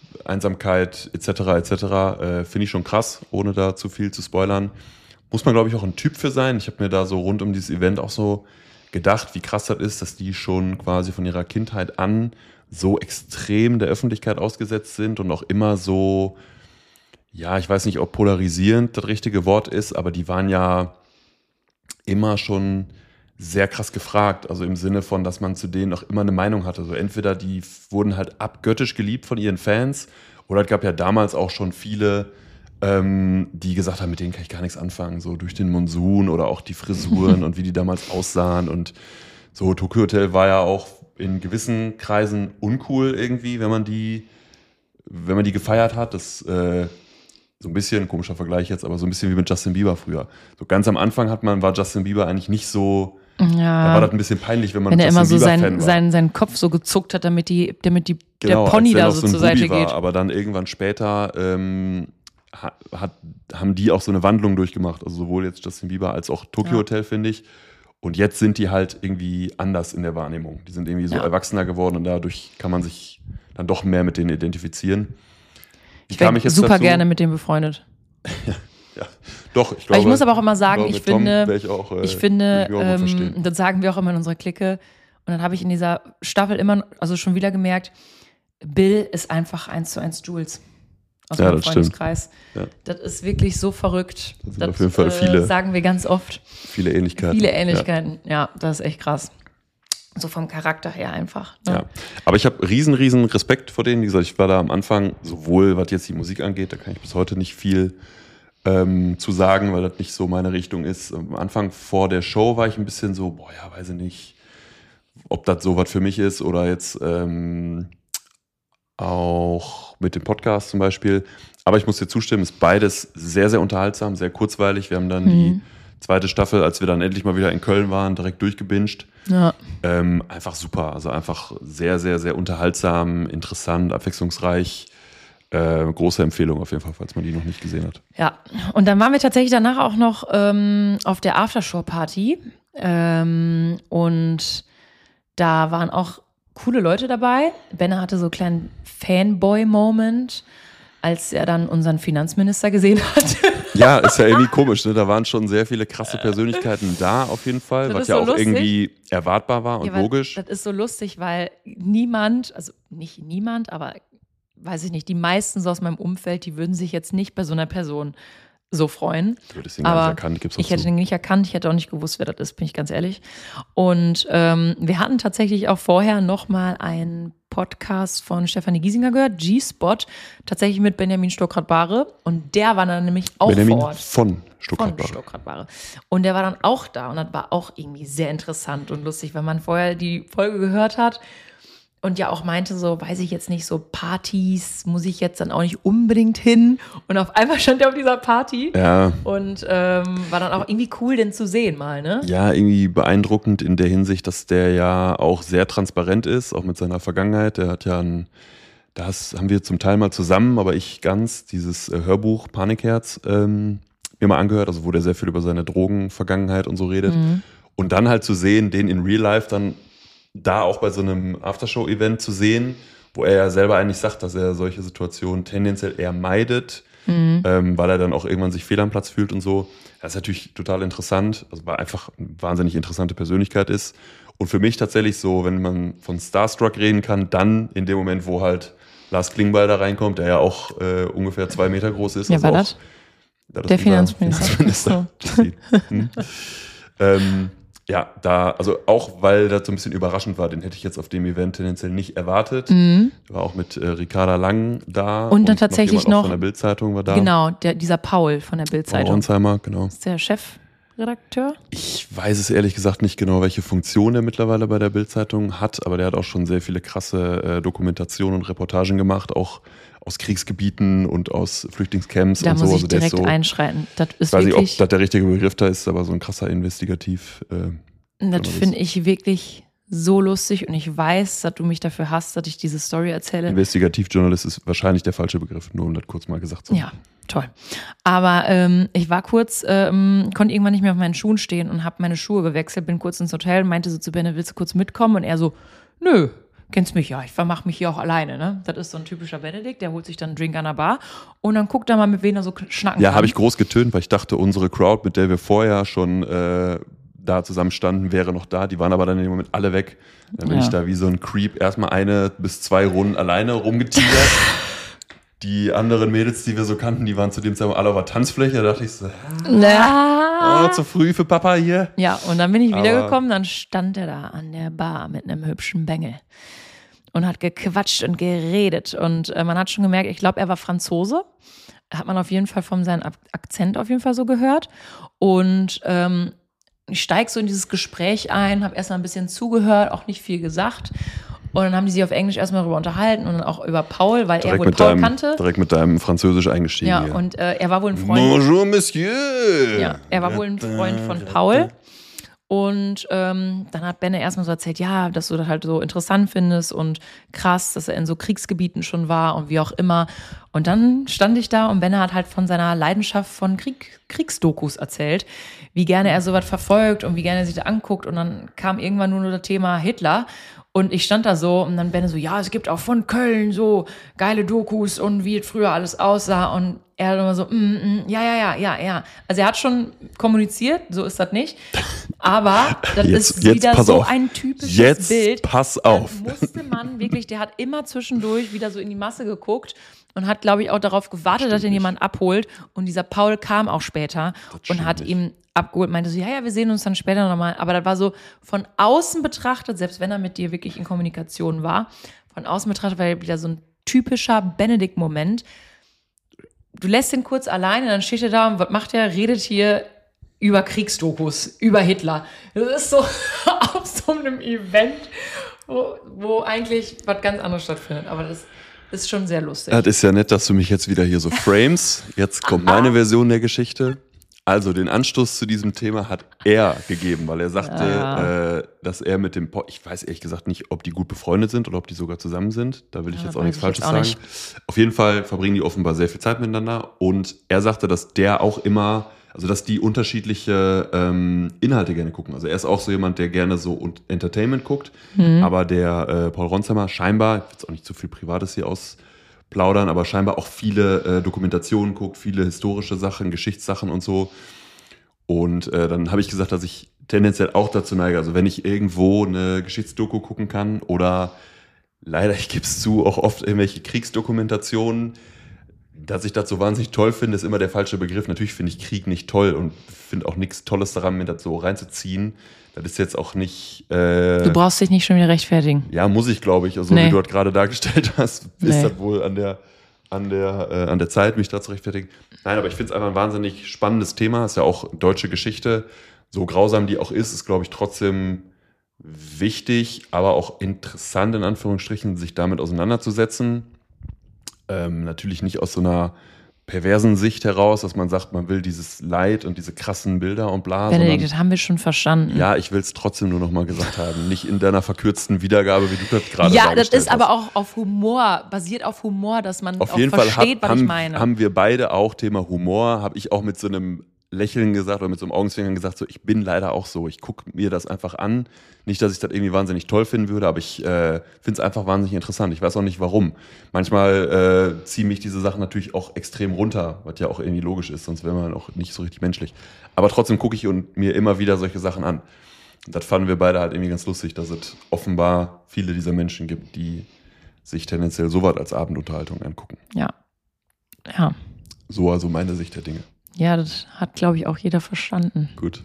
Einsamkeit et cetera et cetera, äh, finde ich schon krass, ohne da zu viel zu spoilern. Muss man, glaube ich, auch ein Typ für sein. Ich habe mir da so rund um dieses Event auch so gedacht, wie krass das ist, dass die schon quasi von ihrer Kindheit an so extrem der Öffentlichkeit ausgesetzt sind und auch immer so, ja, ich weiß nicht, ob polarisierend das richtige Wort ist, aber die waren ja immer schon sehr krass gefragt. Also im Sinne von, dass man zu denen auch immer eine Meinung hatte. Also entweder die wurden halt abgöttisch geliebt von ihren Fans oder es gab ja damals auch schon viele, ähm, die gesagt haben, mit denen kann ich gar nichts anfangen. So durch den Monsun oder auch die Frisuren und wie die damals aussahen. Und so Tokyo Hotel war ja auch in gewissen Kreisen uncool irgendwie, wenn man die, wenn man die gefeiert hat. Das äh, so ein bisschen, komischer Vergleich jetzt, aber so ein bisschen wie mit Justin Bieber früher. So ganz am Anfang hat man, war Justin Bieber eigentlich nicht so, ja. Da war das ein bisschen peinlich, wenn man wenn er Justin immer so Bieber sein, Fan war. Seinen, seinen Kopf so gezuckt hat, damit die, damit die genau, der Pony da so, so zur Seite Seite war, geht. Aber dann irgendwann später ähm, hat, haben die auch so eine Wandlung durchgemacht. Also sowohl jetzt Justin Bieber als auch Tokyo ja. Hotel, finde ich. Und jetzt sind die halt irgendwie anders in der Wahrnehmung. Die sind irgendwie so ja. erwachsener geworden und dadurch kann man sich dann doch mehr mit denen identifizieren. Wie ich wäre super dazu? gerne mit denen befreundet. Ja, doch, ich glaube. Ich muss aber auch immer sagen, ich, ich finde, ich, auch, äh, ich finde, ähm, das sagen wir auch immer in unserer Clique. Und dann habe ich in dieser Staffel immer, also schon wieder gemerkt, Bill ist einfach eins zu eins Jules aus ja, meinem Freundeskreis. Ja. Das ist wirklich so verrückt. Das sind das, auf jeden Fall viele. Äh, sagen wir ganz oft. Viele Ähnlichkeiten. Viele Ähnlichkeiten, ja, ja, das ist echt krass. So vom Charakter her einfach. Ne? Ja, aber ich habe riesen, riesen Respekt vor denen. Wie gesagt, ich war da am Anfang, sowohl was jetzt die Musik angeht, da kann ich bis heute nicht viel ähm, zu sagen, weil das nicht so meine Richtung ist. Am Anfang vor der Show war ich ein bisschen so, boah, ja, weiß ich nicht, ob das so was für mich ist oder jetzt ähm, auch mit dem Podcast zum Beispiel. Aber ich muss dir zustimmen, ist beides sehr, sehr unterhaltsam, sehr kurzweilig. Wir haben dann mhm. die zweite Staffel, als wir dann endlich mal wieder in Köln waren, direkt durchgebinged. Ja. Ähm, einfach super, also einfach sehr, sehr, sehr unterhaltsam, interessant, abwechslungsreich. Äh, große Empfehlung auf jeden Fall, falls man die noch nicht gesehen hat. Ja, und dann waren wir tatsächlich danach auch noch ähm, auf der Aftershow-Party ähm, und da waren auch coole Leute dabei. Benner hatte so einen kleinen Fanboy-Moment, als er dann unseren Finanzminister gesehen hat. Ja, ist ja irgendwie komisch, ne? Da waren schon sehr viele krasse Persönlichkeiten da auf jeden Fall, das was ja so auch lustig. irgendwie erwartbar war und ja, logisch. Das ist so lustig, weil niemand, also nicht niemand, aber weiß ich nicht, die meisten so aus meinem Umfeld, die würden sich jetzt nicht bei so einer Person so freuen. Du hättest ihn gar nicht erkannt, gibt's auch Ich hätte ihn nicht erkannt, ich hätte auch nicht gewusst, wer das ist, bin ich ganz ehrlich. Und ähm, wir hatten tatsächlich auch vorher nochmal einen Podcast von Stefanie Giesinger gehört, G-Spot, tatsächlich mit Benjamin Stockrad-Bahre. Und der war dann nämlich auch Benjamin vor Ort. von Stuckrad-Ware. Von Stuckrad-Ware. Und der war dann auch da und das war auch irgendwie sehr interessant und lustig, wenn man vorher die Folge gehört hat und ja auch meinte so, weiß ich jetzt nicht, so Partys muss ich jetzt dann auch nicht unbedingt hin. Und auf einmal stand er auf dieser Party Ja. und ähm, war dann auch irgendwie cool, den zu sehen mal, ne? Ja, irgendwie beeindruckend in der Hinsicht, dass der ja auch sehr transparent ist, auch mit seiner Vergangenheit. Der hat ja ein, das haben wir zum Teil mal zusammen, aber ich ganz, dieses äh, Hörbuch Panikherz ähm, mir mal angehört, also wo der sehr viel über seine Drogenvergangenheit und so redet. Mhm. Und dann halt zu sehen, den in Real Life dann da auch bei so einem Aftershow-Event zu sehen, wo er ja selber eigentlich sagt, dass er solche Situationen tendenziell eher meidet, mhm. ähm, weil er dann auch irgendwann sich fehl am Platz fühlt und so. Das ist natürlich total interessant, also weil einfach eine wahnsinnig interessante Persönlichkeit ist. Und für mich tatsächlich so, wenn man von Starstruck reden kann, dann in dem Moment, wo halt Lars Klingbeil da reinkommt, der ja auch äh, ungefähr zwei Meter groß ist. Ja, also war auch, das? das der Finanzminister. Finanzminister. hm. ähm, Ja, da, also auch weil das so ein bisschen überraschend war, den hätte ich jetzt auf dem Event tendenziell nicht erwartet. Mhm. War auch mit äh, Ricarda Lang da. Und dann und tatsächlich noch, noch von der Bild-Zeitung war da. Genau, der, dieser Paul von der Bild-Zeitung. Paul Ronsheimer, genau. Ist der Chefredakteur? Ich weiß es ehrlich gesagt nicht genau, welche Funktion er mittlerweile bei der Bild-Zeitung hat, aber der hat auch schon sehr viele krasse äh, Dokumentationen und Reportagen gemacht, auch aus Kriegsgebieten und aus Flüchtlingscamps da und so. Da muss ich also direkt so, einschreiten. Das ist weiß wirklich, nicht, ob das der richtige Begriff da ist, aber so ein krasser Investigativ. Äh, das finde ich wirklich so lustig und ich weiß, dass du mich dafür hast, dass ich diese Story erzähle. Investigativjournalist ist wahrscheinlich der falsche Begriff, nur um das kurz mal gesagt zu haben. Ja, toll. Aber ähm, ich war kurz, ähm, konnte irgendwann nicht mehr auf meinen Schuhen stehen und habe meine Schuhe gewechselt, bin kurz ins Hotel und meinte so zu Benne, willst du kurz mitkommen? Und er so, nö. Kennst mich ja, ich vermache mich hier auch alleine, ne? Das ist so ein typischer Benedikt, der holt sich dann einen Drink an der Bar und dann guckt er mal, mit wem er so schnacken Ja, kann. habe ich groß getönt, weil ich dachte, unsere Crowd, mit der wir vorher schon äh, da zusammen standen, wäre noch da. Die waren aber dann in dem Moment alle weg. Dann bin Ja. ich da wie so ein Creep erstmal eine bis zwei Runden alleine rumgetigert. Die anderen Mädels, die wir so kannten, die waren zu dem Zeitpunkt alle auf der Tanzfläche. Da dachte ich so, Na. oh, zu früh für Papa hier. Ja, und dann bin ich Aber- wiedergekommen, dann stand er da an der Bar mit einem hübschen Bengel und hat gequatscht und geredet. Und äh, man hat schon gemerkt, ich glaube, er war Franzose. Hat man auf jeden Fall von seinem Ak- Akzent auf jeden Fall so gehört. Und ähm, ich steige so in dieses Gespräch ein, habe erstmal ein bisschen zugehört, auch nicht viel gesagt. Und dann haben die sich auf Englisch erstmal darüber unterhalten und dann auch über Paul, weil er Direkt wohl mit, Paul deinem, kannte. direkt mit deinem Französisch eingestiegen. Ja, hier. und äh, er war wohl ein Freund. Bonjour, Monsieur. Ja, er war wohl ein Freund von Paul. Und ähm, dann hat Benne erstmal so erzählt, ja, dass du das halt so interessant findest und krass, dass er in so Kriegsgebieten schon war und wie auch immer. Und dann stand ich da und Benne hat halt von seiner Leidenschaft von Krieg, Kriegsdokus erzählt, wie gerne er sowas verfolgt und wie gerne er sich das anguckt. Und dann kam irgendwann nur noch das Thema Hitler. Und ich stand da so und dann Benne so, ja, es gibt auch von Köln so geile Dokus und wie es früher alles aussah. Und er hat immer so, mm, mm, ja, ja, ja, ja, ja. Also er hat schon kommuniziert, so ist das nicht. Aber das Jetzt- ist jetzt wieder pass so auf. ein typisches Jetzt Bild. pass Da auf. musste man wirklich, der hat immer zwischendurch wieder so in die Masse geguckt und hat, glaube ich, auch darauf gewartet, dass ihn jemand abholt. Und dieser Paul kam auch später und stimmt hat nicht. ihm abgeholt, meinte so, ja, ja, wir sehen uns dann später nochmal. Aber das war so von außen betrachtet, selbst wenn er mit dir wirklich in Kommunikation war, von außen betrachtet war er wieder so ein typischer Benedikt-Moment. Du lässt ihn kurz alleine, dann steht er da und was macht er? Redet hier über Kriegsdokus, über Hitler. Das ist so auf so einem Event, wo, wo eigentlich was ganz anderes stattfindet. Aber das ist schon sehr lustig. Das ist ja nett, dass du mich jetzt wieder hier so frames. Jetzt kommt meine Version der Geschichte. Also den Anstoß zu diesem Thema hat er gegeben, weil er sagte, Ja. äh, dass er mit dem, po- ich weiß ehrlich gesagt nicht, ob die gut befreundet sind oder ob die sogar zusammen sind. Da will ich Ja, jetzt auch weiß nichts ich Falsches jetzt auch sagen. nicht. Auf jeden Fall verbringen die offenbar sehr viel Zeit miteinander und er sagte, dass der auch immer, also dass die unterschiedliche ähm, Inhalte gerne gucken. Also er ist auch so jemand, der gerne so und Entertainment guckt, Mhm. aber der äh, Paul Ronsheimer scheinbar, ich will jetzt auch nicht zu viel Privates hier ausplaudern, aber scheinbar auch viele äh, Dokumentationen guckt, viele historische Sachen, Geschichtssachen und so. Und äh, dann habe ich gesagt, dass ich tendenziell auch dazu neige, also wenn ich irgendwo eine Geschichtsdoku gucken kann oder leider, ich gebe es zu, auch oft irgendwelche Kriegsdokumentationen, dass ich das so wahnsinnig toll finde, ist immer der falsche Begriff. Natürlich finde ich Krieg nicht toll und finde auch nichts Tolles daran, mir das so reinzuziehen. Das ist jetzt auch nicht... Äh, Du brauchst dich nicht schon wieder rechtfertigen. ja, muss ich, glaube ich. Also Nee. wie du das gerade dargestellt hast, ist Nee. das wohl an der an der, äh, an der Zeit, mich da zu rechtfertigen. Nein, aber ich finde es einfach ein wahnsinnig spannendes Thema. Ist ja auch deutsche Geschichte. So grausam die auch ist, ist, glaube ich, trotzdem wichtig, aber auch interessant, in Anführungsstrichen, sich damit auseinanderzusetzen. Ähm, natürlich nicht aus so einer perversen Sicht heraus, dass man sagt, man will dieses Leid und diese krassen Bilder und bla. Benedikt, das haben wir schon verstanden. Ja, ich will es trotzdem nur noch mal gesagt haben. Nicht in deiner verkürzten Wiedergabe, wie du das gerade Ja, das dargestellt ist hast. aber auch auf Humor, basiert auf Humor, dass man Auf auch jeden Fall versteht, hab, was haben, ich meine. haben wir beide auch Thema Humor, habe ich auch mit so einem Lächeln gesagt oder mit so einem Augenzwinkern gesagt, so ich bin leider auch so, ich gucke mir das einfach an. Nicht, dass ich das irgendwie wahnsinnig toll finden würde, aber ich äh, finde es einfach wahnsinnig interessant. Ich weiß auch nicht, warum. Manchmal äh, ziehen mich diese Sachen natürlich auch extrem runter, was ja auch irgendwie logisch ist, sonst wäre man auch nicht so richtig menschlich. Aber trotzdem gucke ich und mir immer wieder solche Sachen an. Und das fanden wir beide halt irgendwie ganz lustig, dass es offenbar viele dieser Menschen gibt, die sich tendenziell sowas als Abendunterhaltung angucken. Ja. Ja. So also meine Sicht der Dinge. Ja, das hat, glaube ich, auch jeder verstanden. Gut.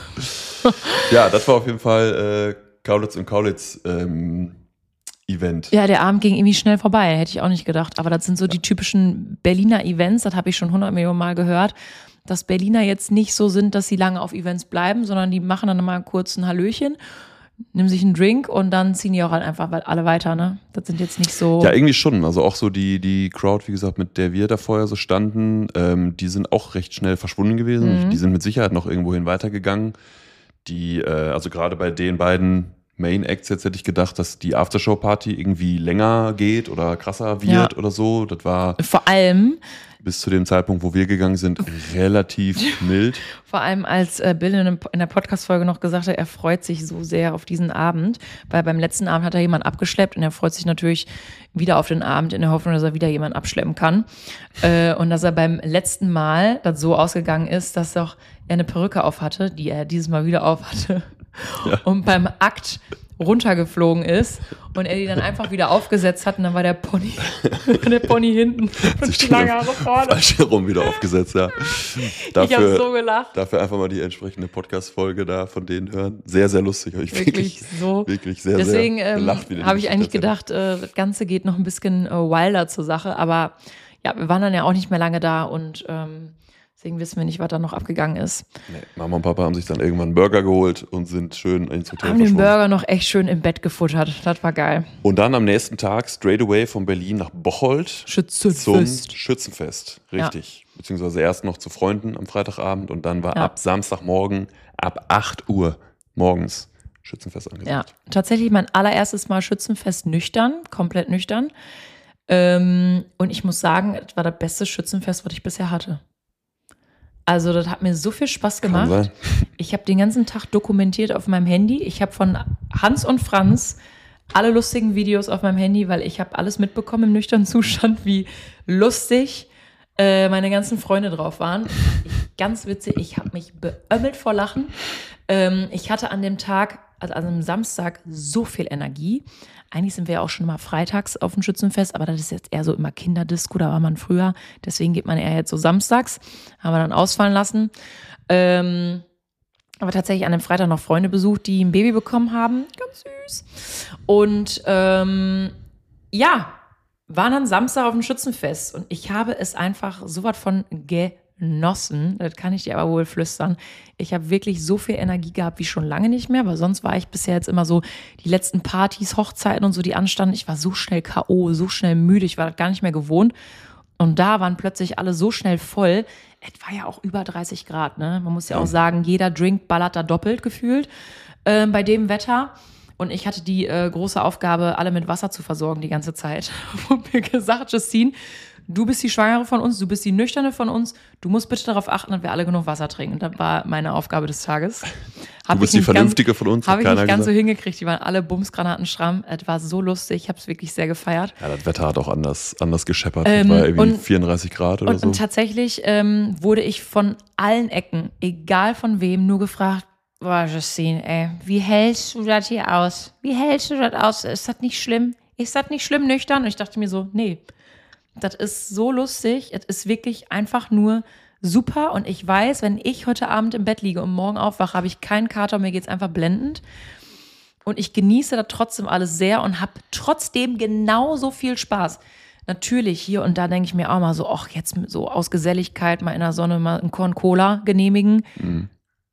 Ja, das war auf jeden Fall äh, Kaulitz und Kaulitz ähm, Event. Ja, der Abend ging irgendwie schnell vorbei, hätte ich auch nicht gedacht. Aber das sind so die typischen Berliner Events, das habe ich schon hundert Millionen Mal gehört, dass Berliner jetzt nicht so sind, dass sie lange auf Events bleiben, sondern die machen dann mal kurz ein Hallöchen, nehmen sich einen Drink und dann ziehen die auch halt einfach alle weiter, ne? Das sind jetzt nicht so... Ja, irgendwie schon. Also auch so die, die Crowd, wie gesagt, mit der wir da vorher so standen, ähm, die sind auch recht schnell verschwunden gewesen. Mhm. Die sind mit Sicherheit noch irgendwohin weitergegangen. Die, äh, also gerade bei den beiden Main Acts jetzt hätte ich gedacht, dass die Aftershow-Party irgendwie länger geht oder krasser wird Ja. oder so. Das war Vor allem... bis zu dem Zeitpunkt, wo wir gegangen sind, relativ mild. Vor allem, als äh, Bill in, einem- in der Podcast-Folge noch gesagt hat, er freut sich so sehr auf diesen Abend, weil beim letzten Abend hat er jemanden abgeschleppt und er freut sich natürlich wieder auf den Abend in der Hoffnung, dass er wieder jemanden abschleppen kann. Äh, und dass er beim letzten Mal das so ausgegangen ist, dass auch er eine Perücke auf hatte, die er dieses Mal wieder auf hatte. Ja. Und beim Akt runtergeflogen ist und er die dann einfach wieder aufgesetzt hat und dann war der Pony, der Pony hinten und die lange Haare vorne. Falsch herum wieder aufgesetzt, ja. Ich habe so gelacht. Dafür einfach mal die entsprechende Podcast-Folge da von denen hören. Sehr, sehr lustig. Habe ich Wirklich wirklich, so. wirklich sehr, Deswegen sehr ähm, gelacht. wie die habe ich Geschichte eigentlich erzählen. gedacht, äh, das Ganze geht noch ein bisschen äh, wilder zur Sache. Aber ja, wir waren dann ja auch nicht mehr lange da und ähm, deswegen wissen wir nicht, was da noch abgegangen ist. Nee, Mama und Papa haben sich dann irgendwann einen Burger geholt und sind schön ins Hotel Haben den verschwunden. Burger noch echt schön im Bett gefuttert. Das war geil. Und dann am nächsten Tag straight away von Berlin nach Bocholt zum Schützenfest. Schützenfest. Richtig. Beziehungsweise erst noch zu Freunden am Freitagabend und dann war Ja. ab Samstagmorgen ab acht Uhr morgens Schützenfest Ja, angesagt. tatsächlich mein allererstes Mal Schützenfest nüchtern, komplett nüchtern. Ähm, und ich muss sagen, es war das beste Schützenfest, was ich bisher hatte. Also das hat mir so viel Spaß Kann gemacht. sein. Ich habe den ganzen Tag dokumentiert auf meinem Handy. Ich habe von Hans und Franz alle lustigen Videos auf meinem Handy, weil ich habe alles mitbekommen im nüchternen Zustand, wie lustig äh, meine ganzen Freunde drauf waren. Ich, ganz witzig, ich habe mich beömmelt vor Lachen. Ähm, ich hatte an dem Tag, also an einem Samstag, so viel Energie. Eigentlich sind wir ja auch schon mal freitags auf dem Schützenfest, aber das ist jetzt eher so immer Kinderdisco, da war man früher. Deswegen geht man eher jetzt so samstags. Haben wir dann ausfallen lassen. Ähm, aber tatsächlich an dem Freitag noch Freunde besucht, die ein Baby bekommen haben. Ganz süß. Und ähm, ja, waren dann Samstag auf dem Schützenfest. Und ich habe es einfach so was von genossen. Das kann ich dir aber wohl flüstern. Ich habe wirklich so viel Energie gehabt wie schon lange nicht mehr, weil sonst war ich bisher jetzt immer so, die letzten Partys, Hochzeiten und so, die anstanden. Ich war so schnell K O, so schnell müde. Ich war das gar nicht mehr gewohnt. Und da waren plötzlich alle so schnell voll. Es war ja auch über dreißig Grad, ne? Man muss ja auch sagen, jeder Drink ballert da doppelt gefühlt äh, bei dem Wetter. Und ich hatte die äh, große Aufgabe, alle mit Wasser zu versorgen die ganze Zeit. Und mir gesagt, Justine, du bist die Schwangere von uns, du bist die Nüchterne von uns. Du musst bitte darauf achten, dass wir alle genug Wasser trinken. Und das war meine Aufgabe des Tages. Hab Du bist ich die nicht Vernünftige ganz, von uns, hat Habe ich keiner nicht ganz so gesagt. hingekriegt. Die waren alle Bumsgranaten stramm. Es war so lustig. Ich habe es wirklich sehr gefeiert. Ja, das Wetter hat auch anders, anders gescheppert. Ähm, das war irgendwie und- vierunddreißig Grad oder Und, so. und tatsächlich ähm, wurde ich von allen Ecken, egal von wem, nur gefragt, boah, Justine, ey, wie hältst du das hier aus? Wie hältst du das aus? Ist das nicht schlimm? Ist das nicht schlimm nüchtern? Und ich dachte mir so, nee, das ist so lustig. Es ist wirklich einfach nur super. Und ich weiß, wenn ich heute Abend im Bett liege und morgen aufwache, habe ich keinen Kater, mir geht's einfach blendend. Und ich genieße das trotzdem alles sehr und habe trotzdem genauso viel Spaß. natürlich hier und da denke ich mir auch mal so, ach, jetzt so aus Geselligkeit mal in der Sonne mal ein Korn Cola genehmigen, Mhm.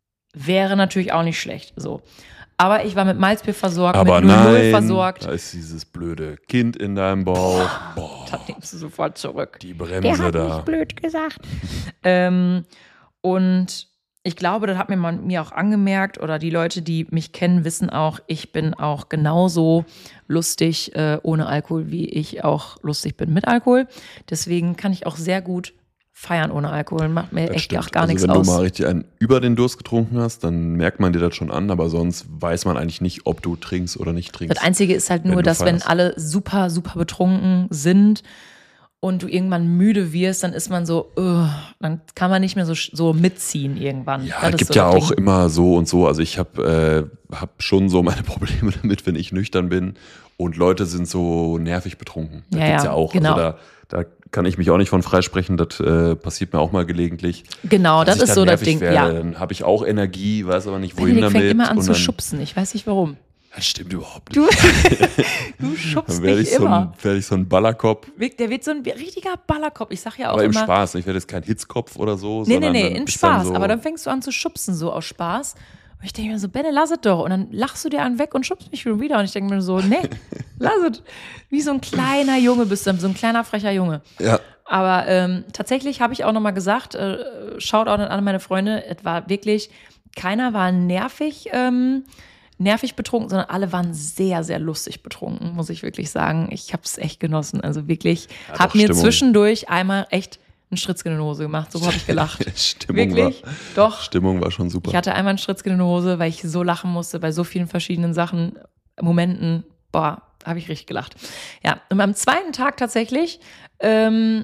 wäre natürlich auch nicht schlecht. So. Aber ich war mit Malzbier versorgt, Aber mit null null nein, versorgt. da ist dieses blöde Kind in deinem Bauch. Boah, Das nimmst du sofort zurück. die Der Bremse hat da. nicht blöd gesagt. ähm, und ich glaube, das hat mir man mir auch angemerkt, oder die Leute, die mich kennen, wissen auch, ich bin auch genauso lustig äh, ohne Alkohol, wie ich auch lustig bin mit Alkohol. Deswegen kann ich auch sehr gut feiern ohne Alkohol. Macht mir Das echt stimmt. auch gar also nichts wenn aus. du mal richtig einen über den Durst getrunken hast, dann merkt man dir das schon an, aber sonst weiß man eigentlich nicht, ob du trinkst oder nicht trinkst. Das Einzige ist halt wenn nur, du dass wenn feierst. alle super, super betrunken sind und du irgendwann müde wirst, dann ist man so, uh, dann kann man nicht mehr so, so mitziehen irgendwann. Ja, Das es ist gibt so ja das auch Ding. immer so und so. Also ich habe äh, hab schon so meine Probleme damit, wenn ich nüchtern bin und Leute sind so nervig betrunken. Das Ja, gibt's ja, ja auch. genau. Also da, da kann ich mich auch nicht von freisprechen. Das äh, passiert mir auch mal gelegentlich. Genau, Als das ich ist dann so das nervig Ding. werde, Ja. Dann habe ich auch Energie, weiß aber nicht, wohin Benedikt damit. fängt immer an und zu dann, schubsen. Ich weiß nicht warum. Das stimmt überhaupt Du, nicht. du schubst Dann werde mich ich, so immer. ein, werd ich so ein Ballerkopf. Der wird so ein richtiger Ballerkopf. Ich sag ja auch Aber im immer. Spaß. Ich werde jetzt kein Hitzkopf oder so. Nee, nee, sondern nee, dann in ist dann Spaß. So, Aber dann fängst du an zu schubsen, so aus Spaß. Und ich denke mir so, Benne, lass es doch. Und dann lachst du dir einen weg und schubst mich schon wieder. Und ich denke mir so, nee, lass es. Wie so ein kleiner Junge bist du, so ein kleiner frecher Junge. ja. Aber ähm, tatsächlich habe ich auch nochmal gesagt, äh, Shoutout an alle meine Freunde, es war wirklich, keiner war nervig, ähm, nervig betrunken, sondern alle waren sehr, sehr lustig betrunken, muss ich wirklich sagen. Ich habe es echt genossen. Also wirklich, Ja, habe doch, mir Stimmung. zwischendurch einmal echt einen Schritzke in die Hose gemacht. So habe ich gelacht. Stimmung Wirklich? war, Doch. Stimmung war schon super. Ich hatte einmal einen Schritzke in die Hose, weil ich so lachen musste bei so vielen verschiedenen Sachen, Momenten. Boah, habe ich richtig gelacht. Ja, und am zweiten Tag tatsächlich, ähm,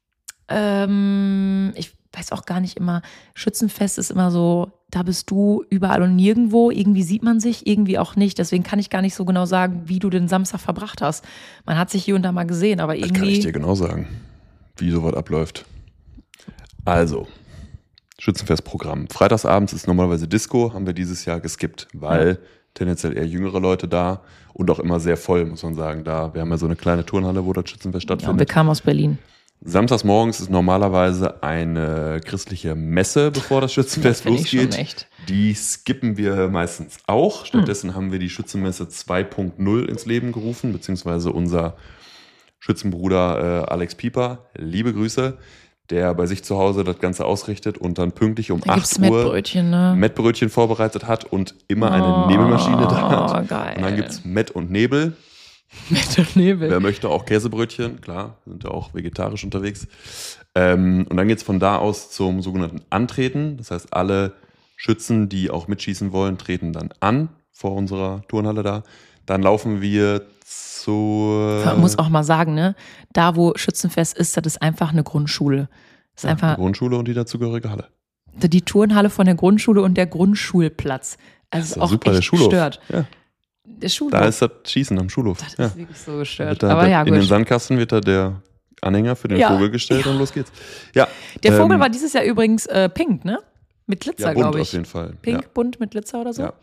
ähm, ich weiß auch gar nicht immer, Schützenfest ist immer so, da bist du überall und nirgendwo. Irgendwie sieht man sich, irgendwie auch nicht. Deswegen kann ich gar nicht so genau sagen, wie du den Samstag verbracht hast. Man hat sich hier und da mal gesehen, aber Das irgendwie. kann ich dir genau sagen, wie sowas abläuft. Also, Schützenfestprogramm. Freitagsabends ist normalerweise Disco, haben wir dieses Jahr geskippt, weil Ja. tendenziell eher jüngere Leute da und auch immer sehr voll, muss man sagen. Da, wir haben ja so eine kleine Turnhalle, wo das Schützenfest Ja, und wir stattfindet. kamen aus Berlin. Samstags morgens ist normalerweise eine christliche Messe, bevor das Schützenfest Finde ich schon losgeht. echt. Die skippen wir meistens auch. Stattdessen haben wir die Schützenmesse zwei Punkt null ins Leben gerufen, beziehungsweise unser Schützenbruder äh, Alex Pieper, liebe Grüße, der bei sich zu Hause das Ganze ausrichtet und dann pünktlich um Da gibt's acht Uhr Mettbrötchen, ne? Mettbrötchen vorbereitet hat und immer eine Oh, Nebelmaschine da hat. geil. Und dann gibt's Mett und Nebel. Mett und Nebel. Wer möchte auch Käsebrötchen, klar, sind ja auch vegetarisch unterwegs. Ähm, und dann geht's von da aus zum sogenannten Antreten. Das heißt, alle Schützen, die auch mitschießen wollen, treten dann an vor unserer Turnhalle da. Dann laufen wir zur Man muss auch mal sagen, ne, da wo Schützenfest ist, das ist einfach eine Grundschule. Das ist ja, einfach die Grundschule und die dazugehörige Halle. die Turnhalle von der Grundschule und der Grundschulplatz. Also Das ist ist auch super, echt der Schulhof. gestört. Ja, Der Schulhof. da ist das Schießen am Schulhof. das ja. ist wirklich so Wird gestört. da, Aber der, ja, in den gut. Sandkasten wird da der Anhänger für den Ja. Vogel gestellt und los geht's. Ja, Der Vogel ähm, war dieses Jahr übrigens äh, pink, ne? Mit Glitzer, ja, bunt glaube auf ich. jeden Fall. Pink, Ja. bunt mit Glitzer oder so. Ja.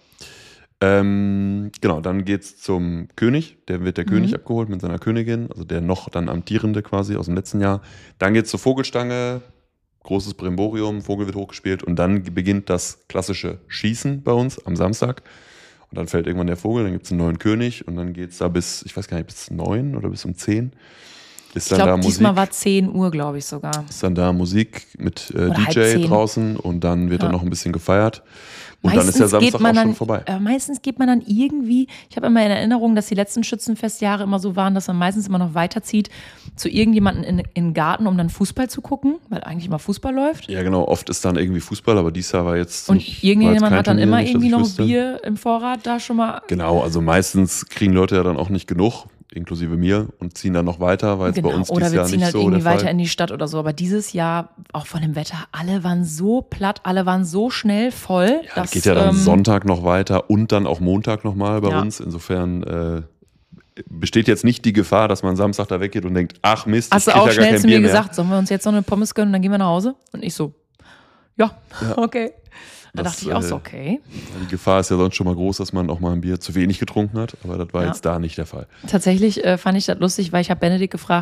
Ähm, genau, dann geht's zum König. Der wird der Mhm. König abgeholt mit seiner Königin, also der noch dann amtierende quasi aus dem letzten Jahr. Dann geht's zur Vogelstange, großes Brimborium, Vogel wird hochgespielt und dann beginnt das klassische Schießen bei uns am Samstag. Und dann fällt irgendwann der Vogel, dann gibt's einen neuen König und dann geht's da bis, ich weiß gar nicht, bis neun oder bis um zehn. Ist Ich dann da glaube, Musik. diesmal war zehn Uhr, glaube ich sogar. Ist dann da Musik mit äh, Oder halb D J zehn. draußen und dann wird Ja. dann noch ein bisschen gefeiert. Und dann ist der Samstag auch man schon dann, vorbei. äh, meistens geht man dann irgendwie, ich habe immer in Erinnerung, dass die letzten Schützenfestjahre immer so waren, dass man meistens immer noch weiterzieht zu irgendjemandem in, in den Garten, um dann Fußball zu gucken, weil eigentlich immer Fußball läuft. Ja, genau. Oft ist dann irgendwie Fußball, aber dieses Jahr war jetzt. Und nicht, war jetzt irgendjemand kein hat dann Turnier, immer nicht, dass irgendwie ich noch wüsste. Bier im Vorrat da schon mal. Genau, also meistens kriegen Leute ja dann auch nicht genug, inklusive mir, und ziehen dann noch weiter, weil es Genau. bei uns Oder dieses wir Jahr ziehen nicht halt so irgendwie der Fall. weiter in die Stadt oder so. Aber dieses Jahr, auch von dem Wetter, alle waren so platt, alle waren so schnell voll. Ja, dass, geht ja dann ähm, Sonntag noch weiter und dann auch Montag nochmal bei Ja. uns. Insofern äh, besteht jetzt nicht die Gefahr, dass man Samstag da weggeht und denkt, ach Mist, Hast ich du krieg auch ja gar schnell kein zu Bier mir mehr. gesagt, sollen wir uns jetzt noch eine Pommes gönnen und dann gehen wir nach Hause? Und ich so, ja, Ja. okay. Da Das, dachte ich auch so, äh, okay. Die Gefahr ist ja sonst schon mal groß, dass man auch mal ein Bier zu wenig getrunken hat, aber das war Ja. jetzt da nicht der Fall. Tatsächlich äh, fand ich das lustig, weil ich habe Benedikt gefragt,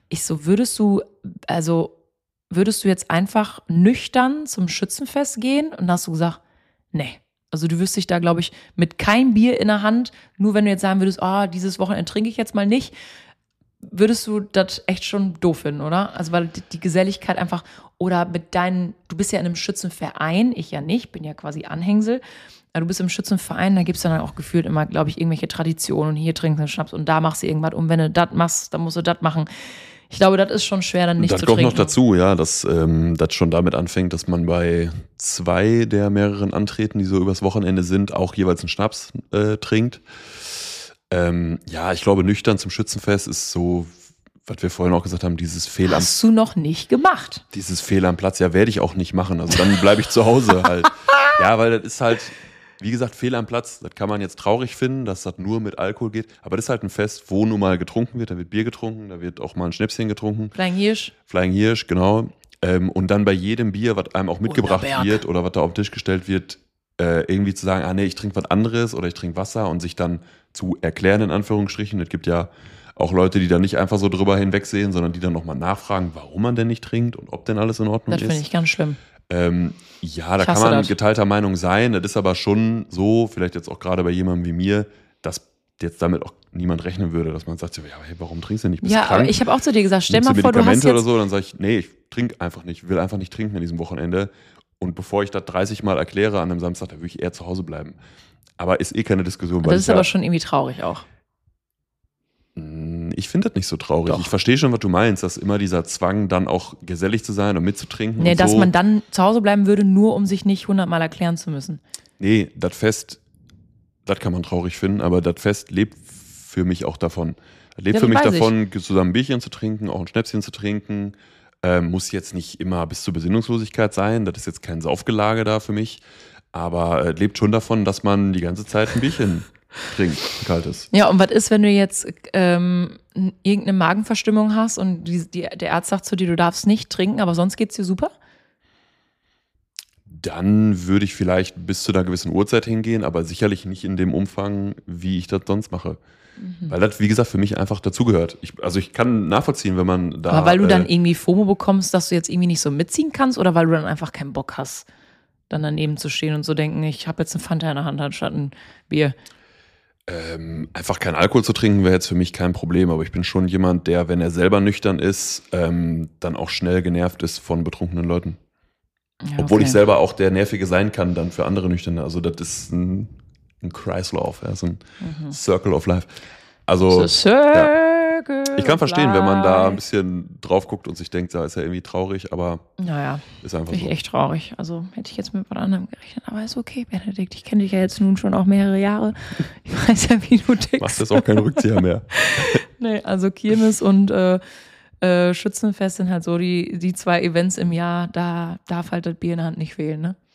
Ich so, würdest du, also würdest du jetzt einfach nüchtern zum Schützenfest gehen? Und dann hast du gesagt, nee. Also du wirst dich da, glaube ich, mit kein Bier in der Hand, nur wenn du jetzt sagen würdest, oh, dieses Wochenende trinke ich jetzt mal nicht, würdest du das echt schon doof finden, oder? Also weil die Geselligkeit einfach, oder mit deinen, du bist ja in einem Schützenverein, ich ja nicht, bin ja quasi Anhängsel, aber du bist im Schützenverein, da gibt es dann auch gefühlt immer, glaube ich, irgendwelche Traditionen und hier trinkst du einen Schnaps und da machst du irgendwas und wenn du das machst, dann musst du das machen. Ich glaube, das ist schon schwer, dann nicht das zu kommt trinken. noch dazu, ja, dass ähm, das schon damit anfängt, dass man bei zwei der mehreren Antreten, die so übers Wochenende sind, auch jeweils einen Schnaps äh, trinkt. Ähm, ja, ich glaube, nüchtern zum Schützenfest ist so, was wir vorhin auch gesagt haben, dieses Fehl am, Hast du noch nicht gemacht? dieses Fehl am Platz, ja, werde ich auch nicht machen. Also dann bleibe ich zu Hause halt. Ja, weil das ist halt, wie gesagt, Fehl am Platz, das kann man jetzt traurig finden, dass das nur mit Alkohol geht. Aber das ist halt ein Fest, wo nun mal getrunken wird. Da wird Bier getrunken, da wird auch mal ein Schnäpschen getrunken. Flying Hirsch. Flying Hirsch, genau. Ähm, und dann bei jedem Bier, was einem auch mitgebracht Wunderberg. wird oder was da auf den Tisch gestellt wird, äh, irgendwie zu sagen, ah nee, ich trinke was anderes oder ich trinke Wasser und sich dann zu erklären, in Anführungsstrichen. Es gibt ja auch Leute, die da nicht einfach so drüber hinwegsehen, sondern die dann nochmal nachfragen, warum man denn nicht trinkt und ob denn alles in Ordnung Das ist. finde ich ganz schlimm. Ähm, ja, da Ich kann hasse man das. geteilter Meinung sein. Das ist aber schon so, vielleicht jetzt auch gerade bei jemandem wie mir, dass jetzt damit auch niemand rechnen würde, dass man sagt, so, ja, hey, warum trinkst du nicht? Bist Ja, krank? aber ich habe auch zu dir gesagt, stell Nimmst mal vor, du hast Medikamente oder jetzt, so, dann sage ich, nee, ich trinke einfach nicht, will einfach nicht trinken an diesem Wochenende. Und bevor ich das dreißig Mal erkläre an einem Samstag, dann würde ich eher zu Hause bleiben. Aber ist eh keine Diskussion. weil das ich ist aber ja, schon irgendwie traurig auch. Ich finde das nicht so traurig. Doch. Ich verstehe schon, was du meinst, dass immer dieser Zwang, dann auch gesellig zu sein und mitzutrinken Nee, und dass so. man dann zu Hause bleiben würde, nur um sich nicht hundertmal erklären zu müssen. Nee, das Fest, das kann man traurig finden, aber das Fest lebt für mich auch davon. Das lebt Ja, für das mich weiß davon, zusammen ein Bierchen zu trinken, auch ein Schnäpschen zu trinken. Ähm, muss jetzt nicht immer bis zur Besinnungslosigkeit sein, das ist jetzt kein Saufgelage da für mich, aber äh, lebt schon davon, dass man die ganze Zeit ein Bierchen trinkt, ein kaltes. Ja, und was ist, wenn du jetzt ähm, irgendeine Magenverstimmung hast und die, die, der Arzt sagt zu dir, du darfst nicht trinken, aber sonst geht's dir super? Dann würde ich vielleicht bis zu einer gewissen Uhrzeit hingehen, aber sicherlich nicht in dem Umfang, wie ich das sonst mache. Mhm. Weil das, wie gesagt, für mich einfach dazugehört. Ich, also ich kann nachvollziehen, wenn man da... Aber weil du dann äh, irgendwie FOMO bekommst, dass du jetzt irgendwie nicht so mitziehen kannst oder weil du dann einfach keinen Bock hast, dann daneben zu stehen und so denken, ich habe jetzt eine Fanta in der Hand anstatt ein Bier. Ähm, einfach keinen Alkohol zu trinken wäre jetzt für mich kein Problem, aber ich bin schon jemand, der, wenn er selber nüchtern ist, ähm, dann auch schnell genervt ist von betrunkenen Leuten. Ja, Obwohl okay. ich selber auch der Nervige sein kann dann für andere Nüchterne. Also das ist ein, ein Kreislauf, ja, so ein Mhm. Circle of Life. Also So ja. Ich kann verstehen, wenn man da ein life. bisschen drauf guckt und sich denkt, da ist ja irgendwie traurig, aber Naja, ist einfach finde ich so. echt traurig. Also hätte ich jetzt mit was anderem gerechnet, aber ist okay, Benedikt. Ich kenne dich ja jetzt nun schon auch mehrere Jahre. Ich weiß ja, wie du tickst. Machst jetzt auch keinen Rückzieher mehr. Nee, also Kirmes und äh, äh, Schützenfest sind halt so die, die zwei Events im Jahr, da darf halt das Bier in der Hand nicht fehlen, ne?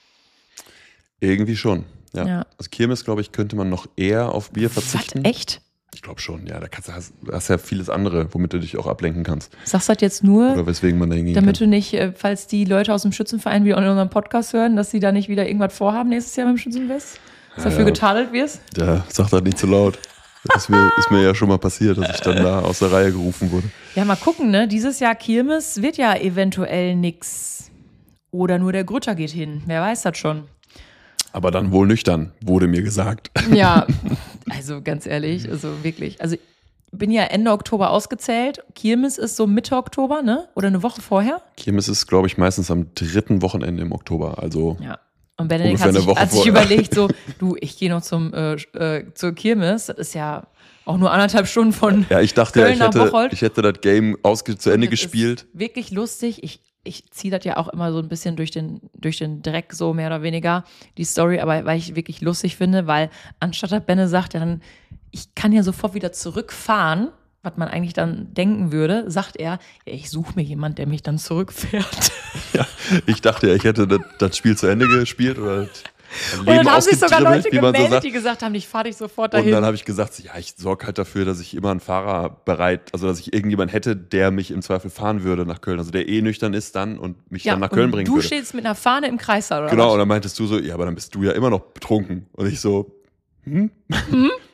Irgendwie schon. Ja. Ja. Also Kirmes, glaube ich, könnte man noch eher auf Bier verzichten. Was, echt? Ich glaube schon, ja. Da kannst, du- hast, hast ja vieles andere, womit du dich auch ablenken kannst. Sagst du das jetzt nur, Oder weswegen man da hingehen damit kann. du nicht, äh, falls die Leute aus dem Schützenverein wieder in unserem Podcast hören, dass sie da nicht wieder irgendwas vorhaben nächstes Jahr mit dem Schützenfest? Dass Ja, dafür ja. getadelt wirst? Ja, sag das nicht zu laut. Das ist mir, ist mir ja schon mal passiert, dass ich dann da aus der Reihe gerufen wurde. Ja, mal gucken, ne? Dieses Jahr Kirmes wird ja eventuell nix. Oder nur der Grütter geht hin. Wer weiß das schon. Aber dann wohl nüchtern, wurde mir gesagt. Ja, also ganz ehrlich, also wirklich. Also ich bin ja Ende Oktober ausgezählt. Kirmes ist so Mitte Oktober, ne? Oder eine Woche vorher. Kirmes ist, glaube ich, meistens am dritten Wochenende im Oktober. Also Ja. Und Benedikt Ungefähr hat eine sich, Woche hat sich vorher. überlegt, so, du, ich gehe noch zum, äh, äh, zur Kirmes. Das ist ja auch nur anderthalb Stunden von ja, ich dachte ja, Köln ich nach hätte, Bocholt. ich hätte das Game ausge zu Ende Das ist gespielt. Wirklich lustig. Ich, ich ziehe das ja auch immer so ein bisschen durch den, durch den Dreck, so mehr oder weniger, die Story, aber weil ich wirklich lustig finde, weil anstatt dass Benne sagt, ja, dann, ich kann ja sofort wieder zurückfahren, was man eigentlich dann denken würde, sagt er, ja, ich suche mir jemand, der mich dann zurückfährt. Ja, ich dachte ja, ich hätte das, das Spiel zu Ende gespielt oder das Und Leben dann haben sich sogar ausgetribbelt, Leute wie man so gemeldet, sagt. die gesagt haben, ich fahre dich sofort Und dahin. dann habe ich gesagt, so, ja, ich sorge halt dafür, dass ich immer einen Fahrer bereit, also dass ich irgendjemand hätte, der mich im Zweifel fahren würde nach Köln. Also der eh nüchtern ist dann und mich ja, dann nach Köln und bringen du würde. stehst mit einer Fahne im Kreissaal, oder Genau, und was? dann meintest du so, ja, aber dann bist du ja immer noch betrunken. Und ich so, hm?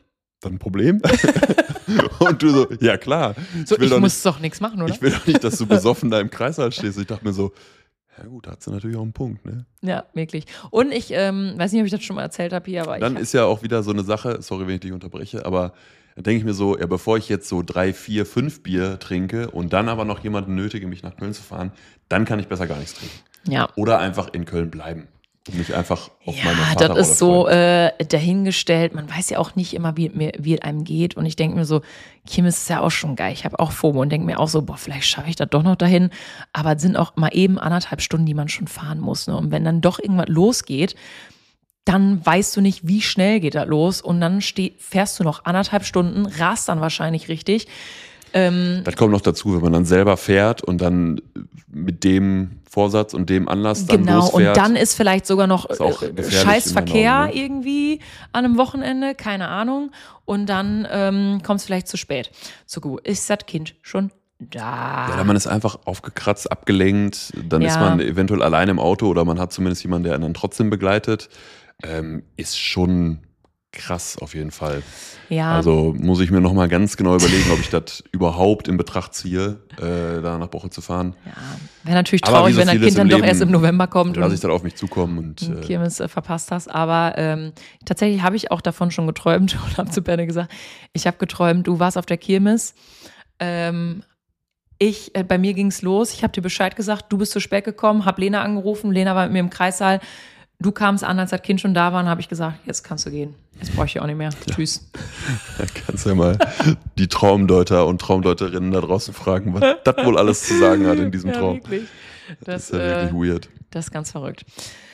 dann ein Problem? Und du so, ja klar. So, ich will ich doch muss nicht, doch nichts machen, oder? Ich will doch nicht, dass du besoffen da im Kreißsaal stehst. Ich dachte mir so, ja gut, da hat sie natürlich auch einen Punkt, ne? Ja, wirklich. Und ich ähm, weiß nicht, ob ich das schon mal erzählt habe hier, aber Dann ich ist ja auch wieder so eine Sache, sorry, wenn ich dich unterbreche, aber dann denke ich mir so, ja, bevor ich jetzt so drei, vier, fünf Bier trinke und dann aber noch jemanden nötige, mich nach Köln zu fahren, dann kann ich besser gar nichts trinken. ja. Oder einfach in Köln bleiben und mich einfach auf Ja, meine das Vaterrolle ist so freuen. äh, dahingestellt. Man weiß ja auch nicht immer, wie, mir- wie es einem geht. Und ich denke mir so, Kirmes ist ja auch schon geil. Ich habe auch FOMO und denke mir auch so, boah, vielleicht schaffe ich das doch noch dahin. Aber es sind auch mal eben anderthalb Stunden, die man schon fahren muss. Ne? Und wenn dann doch irgendwas losgeht, dann weißt du nicht, wie schnell geht das los. Und dann steh, fährst du noch anderthalb Stunden, rast dann wahrscheinlich richtig. Ähm, Das kommt noch dazu, wenn man dann selber fährt und dann mit dem Vorsatz und dem Anlass dann genau, losfährt. und dann ist vielleicht sogar noch Ist auch äh, gefährlich scheiß in meinen Verkehr Augen, ne? irgendwie an einem Wochenende, keine Ahnung. Und dann ähm, kommt es vielleicht zu spät. So gut, ist das Kind schon da? Ja, oder man ist einfach aufgekratzt, abgelenkt, dann Ja. ist man eventuell allein im Auto oder man hat zumindest jemanden, der einen dann trotzdem begleitet. Ähm, ist schon krass auf jeden Fall. Ja, Also muss ich mir nochmal ganz genau überlegen, ob ich das überhaupt in Betracht ziehe, äh, da nach Bochum zu fahren. ja. Wäre natürlich Aber wie traurig, so wenn dein vieles Kind dann im doch Leben erst im November kommt Lass ich und das auf mich zukommen und äh, Kirmes äh, verpasst hast. Aber ähm, tatsächlich habe ich auch davon schon geträumt und habe zu Benne gesagt, ich habe geträumt, du warst auf der Kirmes. Ähm, ich, äh, bei mir ging es los. Ich habe dir Bescheid gesagt, du bist zu spät gekommen, habe Lena angerufen. Lena war mit mir im Kreissaal. Du kamst an, als das Kind schon da war, und habe ich gesagt, jetzt kannst du gehen. Jetzt brauche ich dich auch nicht mehr. Tschüss. da kannst du ja mal die Traumdeuter und Traumdeuterinnen da draußen fragen, was das wohl alles zu sagen hat in diesem Ja, Traum. wirklich. Das Das, ist ja äh, wirklich weird. Das ist ganz verrückt.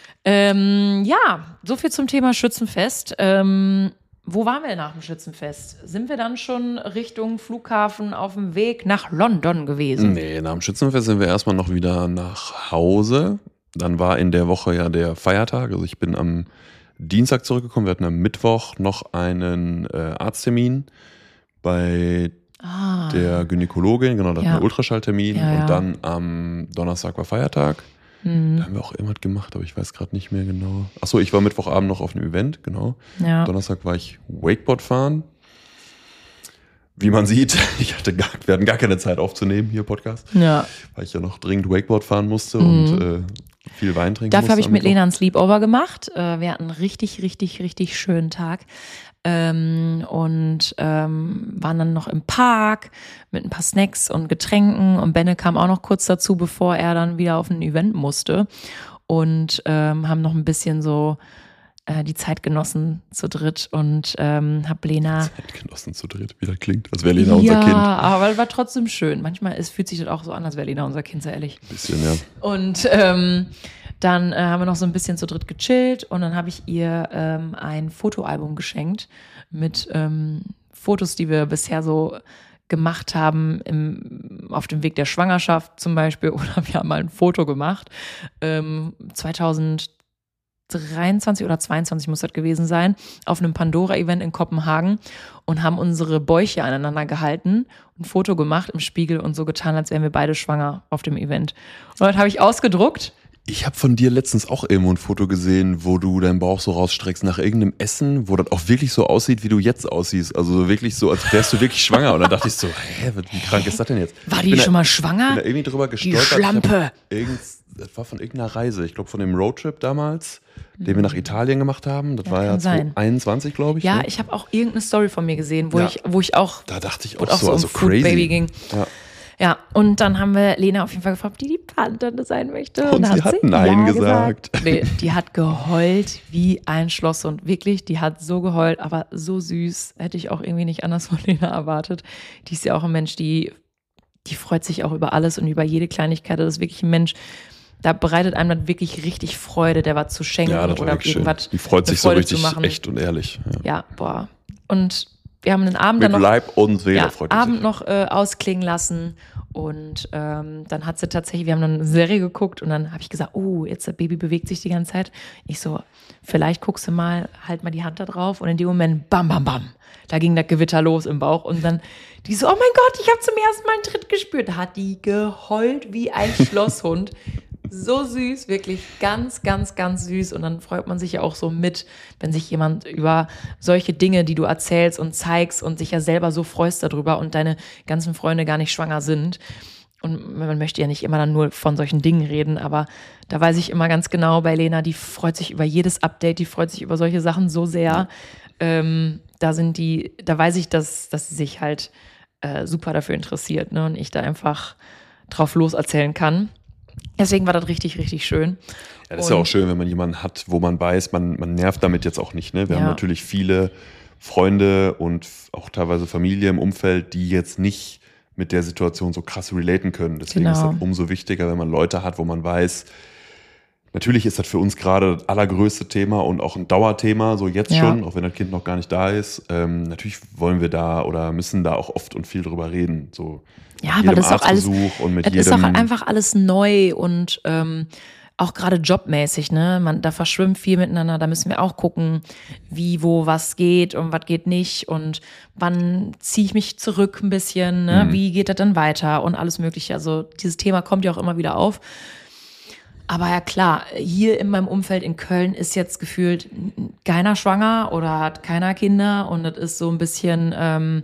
Ähm, ja, so viel zum Thema Schützenfest. Ähm, wo waren wir nach dem Schützenfest? Sind wir dann schon Richtung Flughafen auf dem Weg nach London gewesen? Nee, nach dem Schützenfest sind wir erstmal noch wieder nach Hause. Dann war in der Woche ja der Feiertag. Also ich bin am Dienstag zurückgekommen. Wir hatten am Mittwoch noch einen äh, Arzttermin bei Ah, der Gynäkologin. Genau, da hatten Ja. wir einen Ultraschalltermin. Ja, ja. Und dann am Donnerstag war Feiertag. Da mhm. haben wir auch irgendwas gemacht, aber ich weiß gerade nicht mehr genau. Achso, ich war Mittwochabend noch auf einem Event, genau. ja. Donnerstag war ich Wakeboard fahren. Wie man sieht, ich hatte gar, wir hatten gar keine Zeit aufzunehmen hier Podcast, ja. weil ich ja noch dringend Wakeboard fahren musste Mhm. und äh, viel Wein trinken Dafür musste. habe ich am mit Mittwoch. Lena einen Sleepover gemacht. Äh, Wir hatten einen richtig, richtig, richtig schönen Tag. Ähm, und ähm, waren dann noch im Park mit ein paar Snacks und Getränken. Und Benne kam auch noch kurz dazu, bevor er dann wieder auf ein Event musste. Und ähm, haben noch ein bisschen so äh, die Zeit genossen zu dritt. Und ähm, hab Lena... Zeitgenossen zu dritt, wie das klingt, als wäre Lena unser ja, Kind. aber es war trotzdem schön. Manchmal ist, fühlt sich das auch so an, als wäre Lena unser Kind, sehr ehrlich. Ein bisschen, ja. Und ähm, dann äh, haben wir noch so ein bisschen zu dritt gechillt und dann habe ich ihr ähm, ein Fotoalbum geschenkt mit ähm, Fotos, die wir bisher so gemacht haben im, auf dem Weg der Schwangerschaft zum Beispiel. Oder wir haben mal ein Foto gemacht. Ähm, zweitausenddreiundzwanzig oder zweiundzwanzig muss das gewesen sein, auf einem Pandora-Event in Kopenhagen und haben unsere Bäuche aneinander gehalten, ein Foto gemacht im Spiegel und so getan, als wären wir beide schwanger auf dem Event. Und das habe ich ausgedruckt. Ich habe von dir letztens auch irgendwo ein Foto gesehen, wo du deinen Bauch so rausstreckst nach irgendeinem Essen, wo das auch wirklich so aussieht, wie du jetzt aussiehst. Also wirklich so, als wärst du wirklich schwanger. Und dann dachte ich so, hä, wie krank ist das denn jetzt? War Ich die bin schon da, mal Ich schwanger? bin da irgendwie drüber Die gestolpert. Schlampe. Ich hab Irgend, das war von irgendeiner Reise. Ich glaube von dem Roadtrip damals, den wir nach Italien gemacht haben. Das Ja, war ja kann sein. zweitausendeinundzwanzig, glaube ich. Ja, ne? ich habe auch irgendeine Story von mir gesehen, wo Ja. ich, wo ich auch, Da dachte ich wo auch, es auch so, so um also Food crazy. Baby ging. Ja. Ja, und dann haben wir Lena auf jeden Fall gefragt, ob die die Patentante sein möchte. Und da sie hat Nein gesagt. Nee, die hat geheult wie ein Schloss und wirklich, die hat so geheult, aber so süß. Hätte ich auch irgendwie nicht anders von Lena erwartet. Die ist ja auch ein Mensch, die, die freut sich auch über alles und über jede Kleinigkeit. Das ist wirklich ein Mensch, da bereitet einem dann wirklich richtig Freude, der was zu schenken Ja, das war oder wirklich schön. irgendwas. Die freut eine sich so Freude richtig zu machen. echt und ehrlich. Ja. Ja, boah. Und wir haben den Abend Mit dann noch Leib und Seele ja, freut die Abend sich. noch äh, ausklingen lassen und ähm, dann hat sie tatsächlich, wir haben dann eine Serie geguckt und dann habe ich gesagt, oh, jetzt das Baby bewegt sich die ganze Zeit. Ich so, vielleicht guckst du mal, halt mal die Hand da drauf und in dem Moment, bam, bam, bam, da ging das Gewitter los im Bauch und dann die so, oh mein Gott, ich habe zum ersten Mal einen Tritt gespürt. Da hat die geheult wie ein Schlosshund. So süß, wirklich ganz, ganz, ganz süß. Und dann freut man sich ja auch so mit, wenn sich jemand über solche Dinge, die du erzählst und zeigst und sich ja selber so freust darüber und deine ganzen Freunde gar nicht schwanger sind. Und man möchte ja nicht immer dann nur von solchen Dingen reden, aber da weiß ich immer ganz genau bei Lena, die freut sich über jedes Update, die freut sich über solche Sachen so sehr. Ja. Ähm, da sind die, da weiß ich, dass, dass sie sich halt äh, super dafür interessiert, ne? Und ich da einfach drauf loserzählen kann. Deswegen war das richtig, richtig schön. Ja, das ist ja auch schön, wenn man jemanden hat, wo man weiß, man, man nervt damit jetzt auch nicht. Ne? Wir ja. haben natürlich viele Freunde und auch teilweise Familie im Umfeld, die jetzt nicht mit der Situation so krass relaten können. Deswegen genau. ist das umso wichtiger, wenn man Leute hat, wo man weiß, natürlich ist das für uns gerade das allergrößte Thema und auch ein Dauerthema, so jetzt ja. schon, auch wenn das Kind noch gar nicht da ist. Ähm, natürlich wollen wir da oder müssen da auch oft und viel drüber reden. So ja, aber das ist auch alles, und mit es jedem ist auch einfach alles neu und ähm, auch gerade jobmäßig, ne? Man, da verschwimmt viel miteinander, da müssen wir auch gucken, wie, wo, was geht und was geht nicht und wann ziehe ich mich zurück ein bisschen, ne? Mhm. Wie geht das dann weiter und alles Mögliche. Also dieses Thema kommt ja auch immer wieder auf. Aber ja klar, hier in meinem Umfeld in Köln ist jetzt gefühlt keiner schwanger oder hat keiner Kinder und das ist so ein bisschen ähm,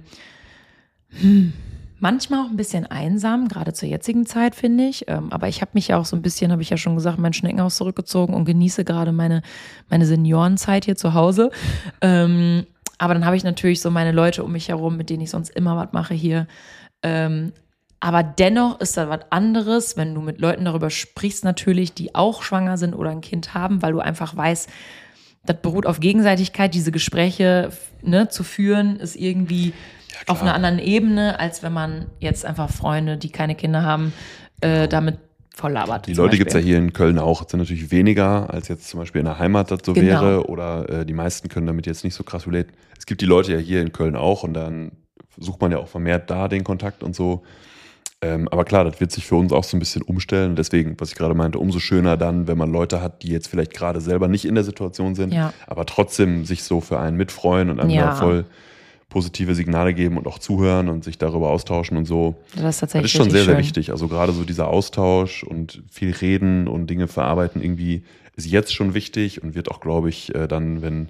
hm, manchmal auch ein bisschen einsam, gerade zur jetzigen Zeit, finde ich. Ähm, aber ich habe mich ja auch so ein bisschen, habe ich ja schon gesagt, mein Schneckenhaus zurückgezogen und genieße gerade meine, meine Seniorenzeit hier zu Hause. Ähm, aber dann habe ich natürlich so meine Leute um mich herum, mit denen ich sonst immer was mache hier. Ähm, aber dennoch ist da was anderes, wenn du mit Leuten darüber sprichst natürlich, die auch schwanger sind oder ein Kind haben, weil du einfach weißt, das beruht auf Gegenseitigkeit, diese Gespräche ne, zu führen, ist irgendwie ja, auf einer anderen Ebene, als wenn man jetzt einfach Freunde, die keine Kinder haben, äh, damit voll labert. Die Leute gibt es ja hier in Köln auch. Das sind natürlich weniger, als jetzt zum Beispiel in der Heimat das so genau. wäre. Oder äh, die meisten können damit jetzt nicht so krass relate. Es gibt die Leute ja hier in Köln auch und dann sucht man ja auch vermehrt da den Kontakt und so. Ähm, aber klar, das wird sich für uns auch so ein bisschen umstellen. Und deswegen, was ich gerade meinte, umso schöner dann, wenn man Leute hat, die jetzt vielleicht gerade selber nicht in der Situation sind, ja. aber trotzdem sich so für einen mitfreuen und einem ja. da voll positive Signale geben und auch zuhören und sich darüber austauschen und so. Das ist tatsächlich das ist schon sehr, sehr schön. wichtig. Also gerade so dieser Austausch und viel reden und Dinge verarbeiten irgendwie ist jetzt schon wichtig und wird auch, glaube ich, dann, wenn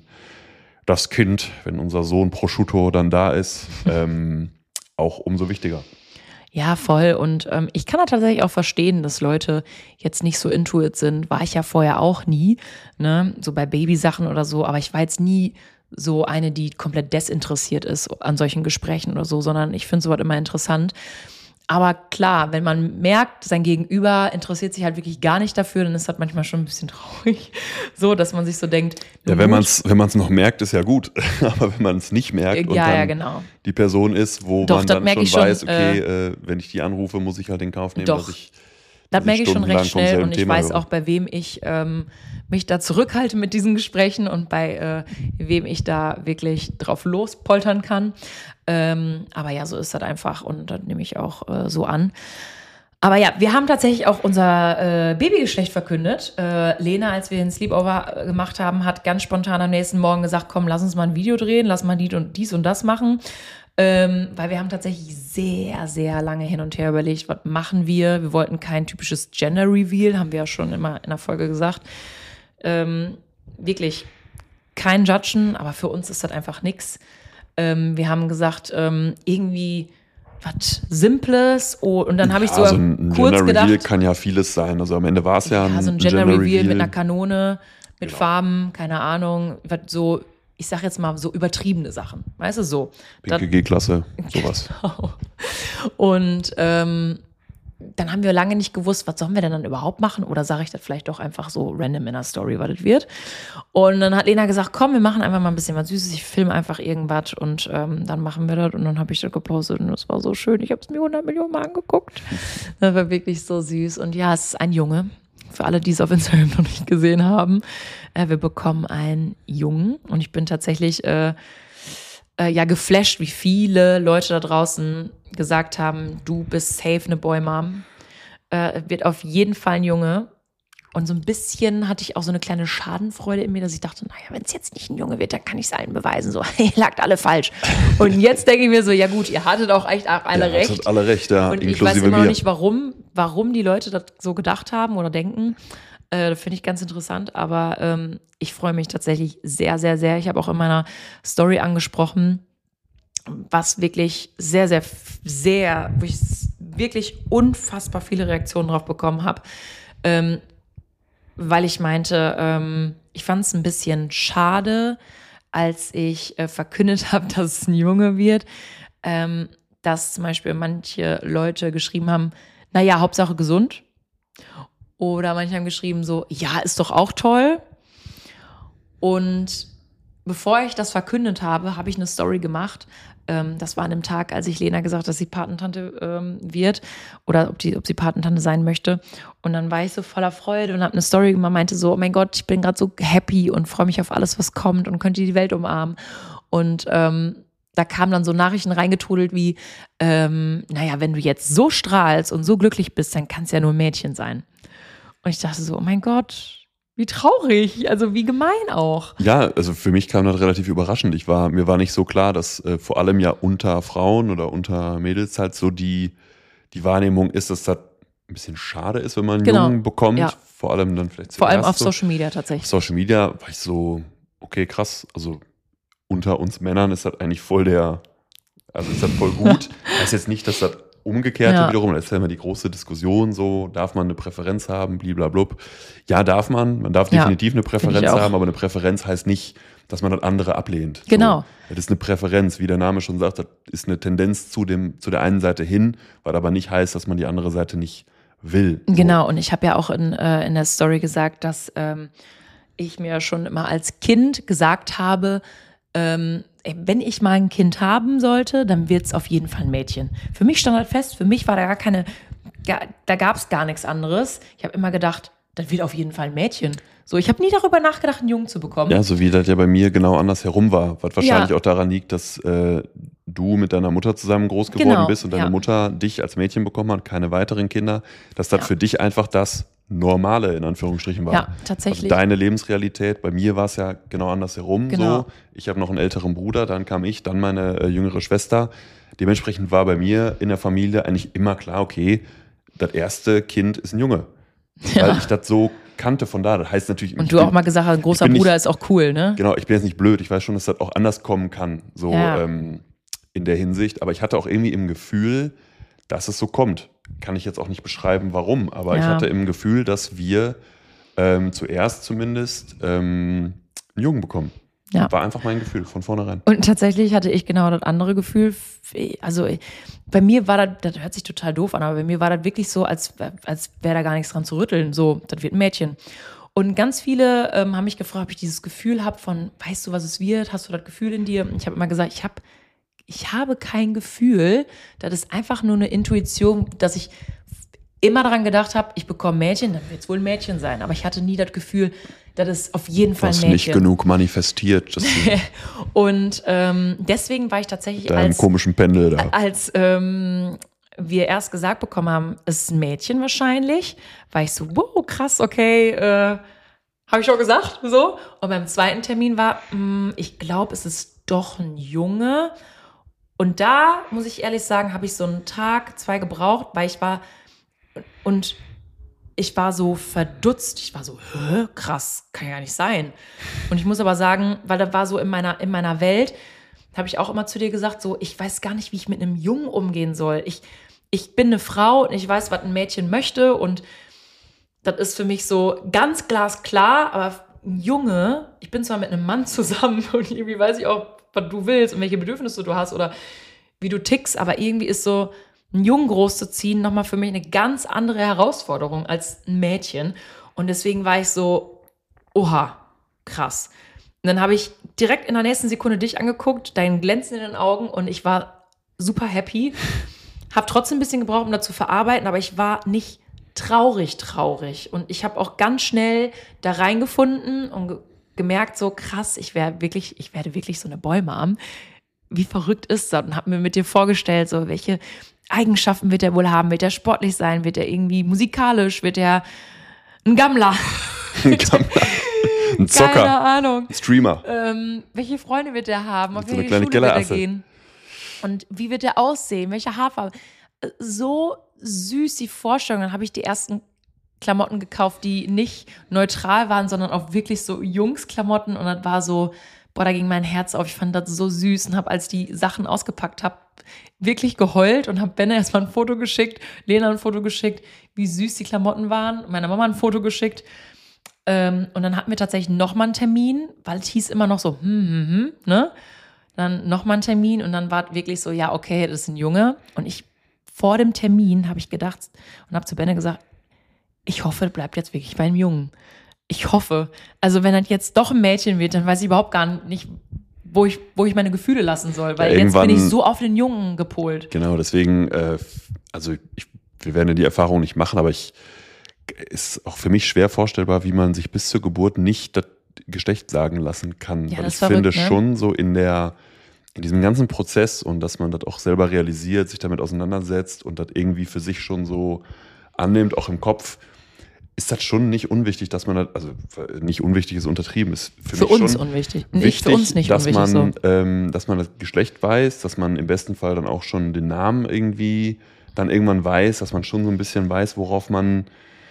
das Kind, wenn unser Sohn Prosciutto dann da ist, ähm, auch umso wichtiger. Ja, voll. Und ähm, ich kann da tatsächlich auch verstehen, dass Leute jetzt nicht so into it sind. War ich ja vorher auch nie, ne? So bei Babysachen oder so. Aber ich war jetzt nie so eine, die komplett desinteressiert ist an solchen Gesprächen oder so, sondern ich finde sowas immer interessant. Aber klar, wenn man merkt, sein Gegenüber interessiert sich halt wirklich gar nicht dafür, dann ist das manchmal schon ein bisschen traurig, so, dass man sich so denkt. Ja, wenn man es wenn man's noch merkt, ist ja gut. Aber wenn man es nicht merkt und ja, dann ja, genau. die Person ist, wo Doch, man dann schon, schon weiß, okay, äh, äh, wenn ich die anrufe, muss ich halt in Kauf nehmen, Doch. dass ich Das merke ich schon recht schnell und ich Thema weiß höre. auch, bei wem ich ähm, mich da zurückhalte mit diesen Gesprächen und bei äh, wem ich da wirklich drauf lospoltern kann. Ähm, aber ja, so ist das einfach und das nehme ich auch äh, so an. Aber ja, wir haben tatsächlich auch unser äh, Babygeschlecht verkündet. Äh, Lena, als wir den Sleepover gemacht haben, hat ganz spontan am nächsten Morgen gesagt, komm, lass uns mal ein Video drehen, lass mal dies und, dies und das machen. Ähm, weil wir haben tatsächlich sehr, sehr lange hin und her überlegt, was machen wir. Wir wollten kein typisches Gender-Reveal, haben wir ja schon immer in der Folge gesagt. Ähm, wirklich kein Judgen, aber für uns ist das einfach nix. Ähm, wir haben gesagt, ähm, irgendwie was Simples. Oh, und dann habe ich ja, so, so ein kurz Gender gedacht. Reveal kann ja vieles sein. Also am Ende war es ja, ja ein, so ein Gender, Gender Reveal, Reveal mit einer Kanone, mit genau. Farben, keine Ahnung, was so, ich sag jetzt mal so übertriebene Sachen, weißt du, so. Pinke G-Klasse, sowas. Genau. Und ähm, dann haben wir lange nicht gewusst, was sollen wir denn dann überhaupt machen oder sage ich das vielleicht doch einfach so random in der Story, was das wird. Und dann hat Lena gesagt, komm, wir machen einfach mal ein bisschen was Süßes, ich filme einfach irgendwas und ähm, dann machen wir das und dann habe ich das gepostet und das war so schön, ich habe es mir hundert Millionen Mal angeguckt. Das war wirklich so süß und ja, es ist ein Junge. Für alle, die es auf Instagram noch nicht gesehen haben, äh, wir bekommen einen Jungen und ich bin tatsächlich äh, äh, ja geflasht, wie viele Leute da draußen gesagt haben, du bist safe eine Boy-Mom. Äh, wird auf jeden Fall ein Junge. Und so ein bisschen hatte ich auch so eine kleine Schadenfreude in mir, dass ich dachte, naja, wenn es jetzt nicht ein Junge wird, dann kann ich es allen beweisen. So, ihr lagt alle falsch. Und jetzt denke ich mir so, ja gut, ihr hattet auch echt alle ja, recht. Hattet alle recht, ja, und inklusive ich weiß immer mir. noch nicht, warum warum die Leute das so gedacht haben oder denken. Äh, finde ich ganz interessant, aber ähm, ich freue mich tatsächlich sehr, sehr, sehr. Ich habe auch in meiner Story angesprochen, was wirklich sehr, sehr, sehr, wo ich wirklich unfassbar viele Reaktionen drauf bekommen habe, ähm, weil ich meinte, ähm, ich fand es ein bisschen schade, als ich äh, verkündet habe, dass es ein Junge wird, ähm, dass zum Beispiel manche Leute geschrieben haben, naja, Hauptsache gesund. Oder manche haben geschrieben so, ja, ist doch auch toll. Und bevor ich das verkündet habe, habe ich eine Story gemacht. Ähm, das war an dem Tag, als ich Lena gesagt habe, dass sie Patentante ähm, wird oder ob, die, ob sie Patentante sein möchte. Und dann war ich so voller Freude und habe eine Story gemacht, meinte so, oh mein Gott, ich bin gerade so happy und freue mich auf alles, was kommt und könnte die Welt umarmen. Und ähm, da kamen dann so Nachrichten reingetrudelt wie, ähm, naja, wenn du jetzt so strahlst und so glücklich bist, dann kann es ja nur ein Mädchen sein. Und ich dachte so, oh mein Gott, wie traurig, also wie gemein auch. Ja, also für mich kam das relativ überraschend. Ich war, mir war nicht so klar, dass äh, vor allem ja unter Frauen oder unter Mädels halt so die, die Wahrnehmung ist, dass das ein bisschen schade ist, wenn man einen Genau. Jungen bekommt. Ja. Vor allem dann vielleicht Vor allem auf so. Social Media tatsächlich. Auf Social Media war ich so, okay, krass, also unter uns Männern ist das eigentlich voll der, also ist das voll gut. Heißt jetzt nicht, dass das Umgekehrte Ja. wiederum, das ist ja immer die große Diskussion, so, darf man eine Präferenz haben, bliblablub. Ja, darf man, man darf Ja, definitiv eine finde Präferenz ich auch. haben, aber eine Präferenz heißt nicht, dass man das andere ablehnt. Genau. So, das ist eine Präferenz, wie der Name schon sagt, das ist eine Tendenz zu, dem, zu der einen Seite hin, was aber nicht heißt, dass man die andere Seite nicht will. So. Genau, und ich habe ja auch in, äh, in der Story gesagt, dass ähm, ich mir schon immer als Kind gesagt habe, ähm, ey, wenn ich mal ein Kind haben sollte, dann wird es auf jeden Fall ein Mädchen. Für mich stand das fest, für mich war da gar keine, gar, da gab es gar nichts anderes. Ich habe immer gedacht, das wird auf jeden Fall ein Mädchen. So, ich habe nie darüber nachgedacht, einen Jungen zu bekommen. Ja, so wie das ja bei mir genau andersherum war, was wahrscheinlich Ja. auch daran liegt, dass äh, du mit deiner Mutter zusammen groß geworden Genau, bist und deine ja. Mutter dich als Mädchen bekommen hat, keine weiteren Kinder, dass das Ja. für dich einfach das Normale in Anführungsstrichen war. Ja, tatsächlich. Also deine Lebensrealität, bei mir war es ja genau andersherum. Genau. So. Ich habe noch einen älteren Bruder, dann kam ich, dann meine äh, jüngere Schwester. Dementsprechend war bei mir in der Familie eigentlich immer klar, okay, das erste Kind ist ein Junge. Ja. Weil ich das so kannte von da. Das heißt natürlich. Und ich du bin- auch mal gesagt hast, ein großer ich bin Bruder nicht- ist auch cool, ne? Genau, ich bin jetzt nicht blöd. Ich weiß schon, dass das auch anders kommen kann, so Ja. ähm, in der Hinsicht. Aber ich hatte auch irgendwie im Gefühl, dass es so kommt. Kann ich jetzt auch nicht beschreiben, warum. Aber ich Ja. hatte im Gefühl, dass wir ähm, zuerst zumindest ähm, einen Jungen bekommen. Ja. War einfach mein Gefühl von vornherein. Und tatsächlich hatte ich genau das andere Gefühl. Also bei mir war das, das hört sich total doof an, aber bei mir war das wirklich so, als, als wäre da gar nichts dran zu rütteln. So, das wird ein Mädchen. Und ganz viele ähm, haben mich gefragt, ob ich dieses Gefühl habe von, weißt du, was es wird? Hast du das Gefühl in dir? Und ich habe immer gesagt, ich habe ich habe kein Gefühl. Das ist einfach nur eine Intuition, dass ich immer daran gedacht habe, ich bekomme Mädchen, dann wird es wohl ein Mädchen sein. Aber ich hatte nie das Gefühl, das ist auf jeden Du Fall ein hast Mädchen. nicht genug manifestiert, dass du Und ähm, deswegen war ich tatsächlich deinem als, komischen Pendel da. als ähm, wir erst gesagt bekommen haben, es ist ein Mädchen wahrscheinlich, war ich so, wow, krass, okay, äh, habe ich schon gesagt, so. Und beim zweiten Termin war, mh, ich glaube, es ist doch ein Junge. Und da, muss ich ehrlich sagen, habe ich so einen Tag, zwei gebraucht, weil ich war, und ich war so verdutzt. Ich war so, hä, krass, kann ja nicht sein. Und ich muss aber sagen, weil da war so in meiner, in meiner Welt, habe ich auch immer zu dir gesagt, so, ich weiß gar nicht, wie ich mit einem Jungen umgehen soll. Ich, ich bin eine Frau und ich weiß, was ein Mädchen möchte und das ist für mich so ganz glasklar, aber ein Junge, ich bin zwar mit einem Mann zusammen und irgendwie weiß ich auch, was du willst und welche Bedürfnisse du hast oder wie du tickst, aber irgendwie ist so einen Jungen großzuziehen nochmal für mich eine ganz andere Herausforderung als ein Mädchen. Und deswegen war ich so, oha, krass. Und dann habe ich direkt in der nächsten Sekunde dich angeguckt, dein Glänzen in den Augen und ich war super happy. Habe trotzdem ein bisschen gebraucht, um das zu verarbeiten, aber ich war nicht traurig, traurig. Und ich habe auch ganz schnell da reingefunden und ge- gemerkt, so krass, ich werde wirklich, ich werde wirklich so eine Boy-Mom. Wie verrückt ist das? Und habe mir mit dir vorgestellt, so welche Eigenschaften wird er wohl haben? Wird er sportlich sein? Wird er irgendwie musikalisch? Wird er ein Gammler? Ein Zocker, Keine Ahnung. ein Streamer. Ähm, welche Freunde wird er haben? Auf So eine welche kleine Schule wird er Kellerasse. gehen? Und wie wird er aussehen? Welche Haarfarbe? so süß, die Vorstellung. Dann habe ich die ersten Klamotten gekauft, die nicht neutral waren, sondern auch wirklich so Jungsklamotten. Und das war so, boah, da ging mein Herz auf. Ich fand das so süß und habe, als die Sachen ausgepackt habe, wirklich geheult und habe Benne erstmal ein Foto geschickt, Lena ein Foto geschickt, wie süß die Klamotten waren, meiner Mama ein Foto geschickt. Ähm, und dann hatten wir tatsächlich nochmal einen Termin, weil es hieß immer noch so, hm, hm, hm, ne? Dann nochmal einen Termin und dann war es wirklich so, ja, okay, das ist ein Junge. Und ich, vor dem Termin habe ich gedacht und habe zu Benne gesagt, ich hoffe, das bleibt jetzt wirklich bei einem Jungen. Ich hoffe. Also wenn das jetzt doch ein Mädchen wird, dann weiß ich überhaupt gar nicht, wo ich, wo ich meine Gefühle lassen soll. Weil ja, jetzt bin ich so auf den Jungen gepolt. Genau, deswegen, äh, also ich, wir werden ja die Erfahrung nicht machen, aber ich ist auch für mich schwer vorstellbar, wie man sich bis zur Geburt nicht das Geschlecht sagen lassen kann. Ja, weil das ich ist verrückt, finde ne? schon so in der, in diesem ganzen Prozess und dass man das auch selber realisiert, sich damit auseinandersetzt und das irgendwie für sich schon so annimmt, auch im Kopf, ist das schon nicht unwichtig, dass man das, also nicht unwichtig ist untertrieben, ist für, Für mich uns schon unwichtig. wichtig, Nicht für uns nicht dass unwichtig. man, So. ähm, dass man das Geschlecht weiß, dass man im besten Fall dann auch schon den Namen irgendwie dann irgendwann weiß, dass man schon so ein bisschen weiß, worauf man,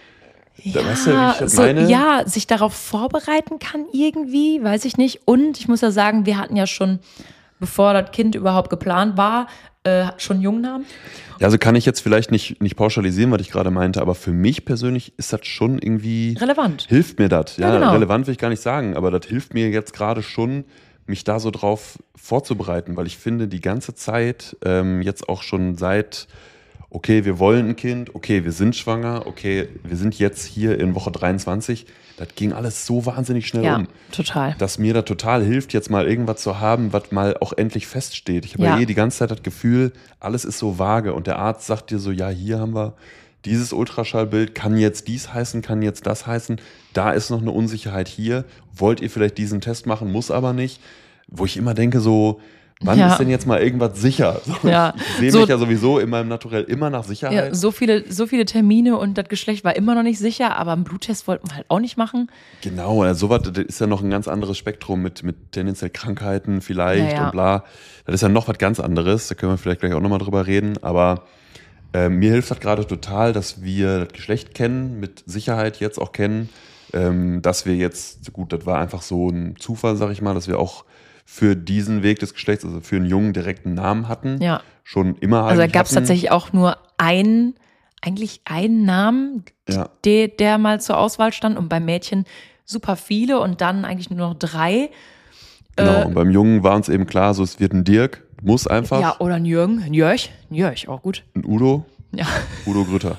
Ja, da, weißt du, wie ich das so, meine? ja, sich darauf vorbereiten kann irgendwie, weiß ich nicht. Und ich muss ja sagen, wir hatten ja schon, bevor das Kind überhaupt geplant war, äh, schon Jungnamen. Ja, also kann ich jetzt vielleicht nicht, nicht pauschalisieren, was ich gerade meinte, aber für mich persönlich ist das schon irgendwie, Relevant. hilft mir das. Ja, Ja, genau. relevant will ich gar nicht sagen, aber das hilft mir jetzt gerade schon, mich da so drauf vorzubereiten, weil ich finde, die ganze Zeit, ähm, jetzt auch schon seit, okay, wir wollen ein Kind, okay, wir sind schwanger, okay, wir sind jetzt hier in Woche dreiundzwanzig, das ging alles so wahnsinnig schnell Ja, um. total. Dass mir da total hilft, jetzt mal irgendwas zu haben, was mal auch endlich feststeht. Ich habe ja. Ja. eh die ganze Zeit das Gefühl, alles ist so vage und der Arzt sagt dir so, ja, hier haben wir dieses Ultraschallbild, kann jetzt dies heißen, kann jetzt das heißen, da ist noch eine Unsicherheit hier, wollt ihr vielleicht diesen Test machen, muss aber nicht. Wo ich immer denke so, wann Ja. ist denn jetzt mal irgendwas sicher? So, Ja. Ich sehe So- mich ja sowieso in meinem Naturell immer nach Sicherheit. Ja, so viele, so viele Termine und das Geschlecht war immer noch nicht sicher, aber einen Bluttest wollten wir halt auch nicht machen. Genau, also sowas, das ist ja noch ein ganz anderes Spektrum mit, mit tendenziell Krankheiten vielleicht Ja, ja. und bla. Das ist ja noch was ganz anderes, da können wir vielleicht gleich auch nochmal drüber reden, aber äh, mir hilft das gerade total, dass wir das Geschlecht kennen, mit Sicherheit jetzt auch kennen, ähm, dass wir jetzt, gut, das war einfach so ein Zufall, sag ich mal, dass wir auch für diesen Weg des Geschlechts, also für einen Jungen direkt einen Namen hatten, Ja. schon immer Also da eigentlich gab es hatten. tatsächlich auch nur einen, eigentlich einen Namen, Ja. der, der mal zur Auswahl stand und beim Mädchen super viele und dann eigentlich nur noch drei. Genau, Äh, und beim Jungen war uns eben klar, so es wird ein Dirk, muss einfach, Ja, oder ein Jürgen, ein Jörg, ein Jörg, auch gut. ein Udo, Ja. Udo Grütter.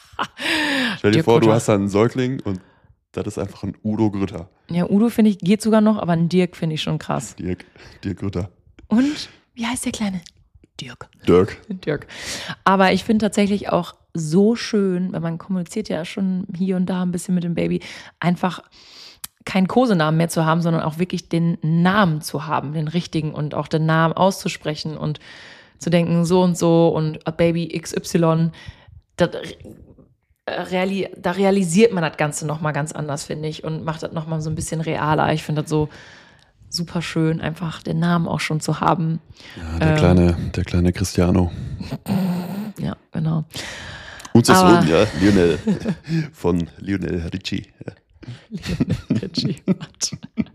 Stell dir Dirk vor, du Grütter. hast da einen Säugling und das ist einfach ein Udo Grütter. Ja, Udo finde ich, geht sogar noch, aber ein Dirk finde ich schon krass. Dirk, Dirk Grütter. Und wie heißt der Kleine? Dirk. Dirk. Dirk. Aber ich finde tatsächlich auch so schön, weil man kommuniziert ja schon hier und da ein bisschen mit dem Baby, einfach keinen Kosenamen mehr zu haben, sondern auch wirklich den Namen zu haben, den richtigen und auch den Namen auszusprechen und zu denken, so und so und Baby X Y. Das, äh, reali- da realisiert man das Ganze nochmal ganz anders, finde ich, und macht das nochmal so ein bisschen realer. Ich finde das so super schön, einfach den Namen auch schon zu haben. Ja, der, Ähm. kleine, der kleine Cristiano. Ja, genau. Unser Aber- Sohn, ja, Lionel. Von Lionel Ricci. Ja. Richie, what?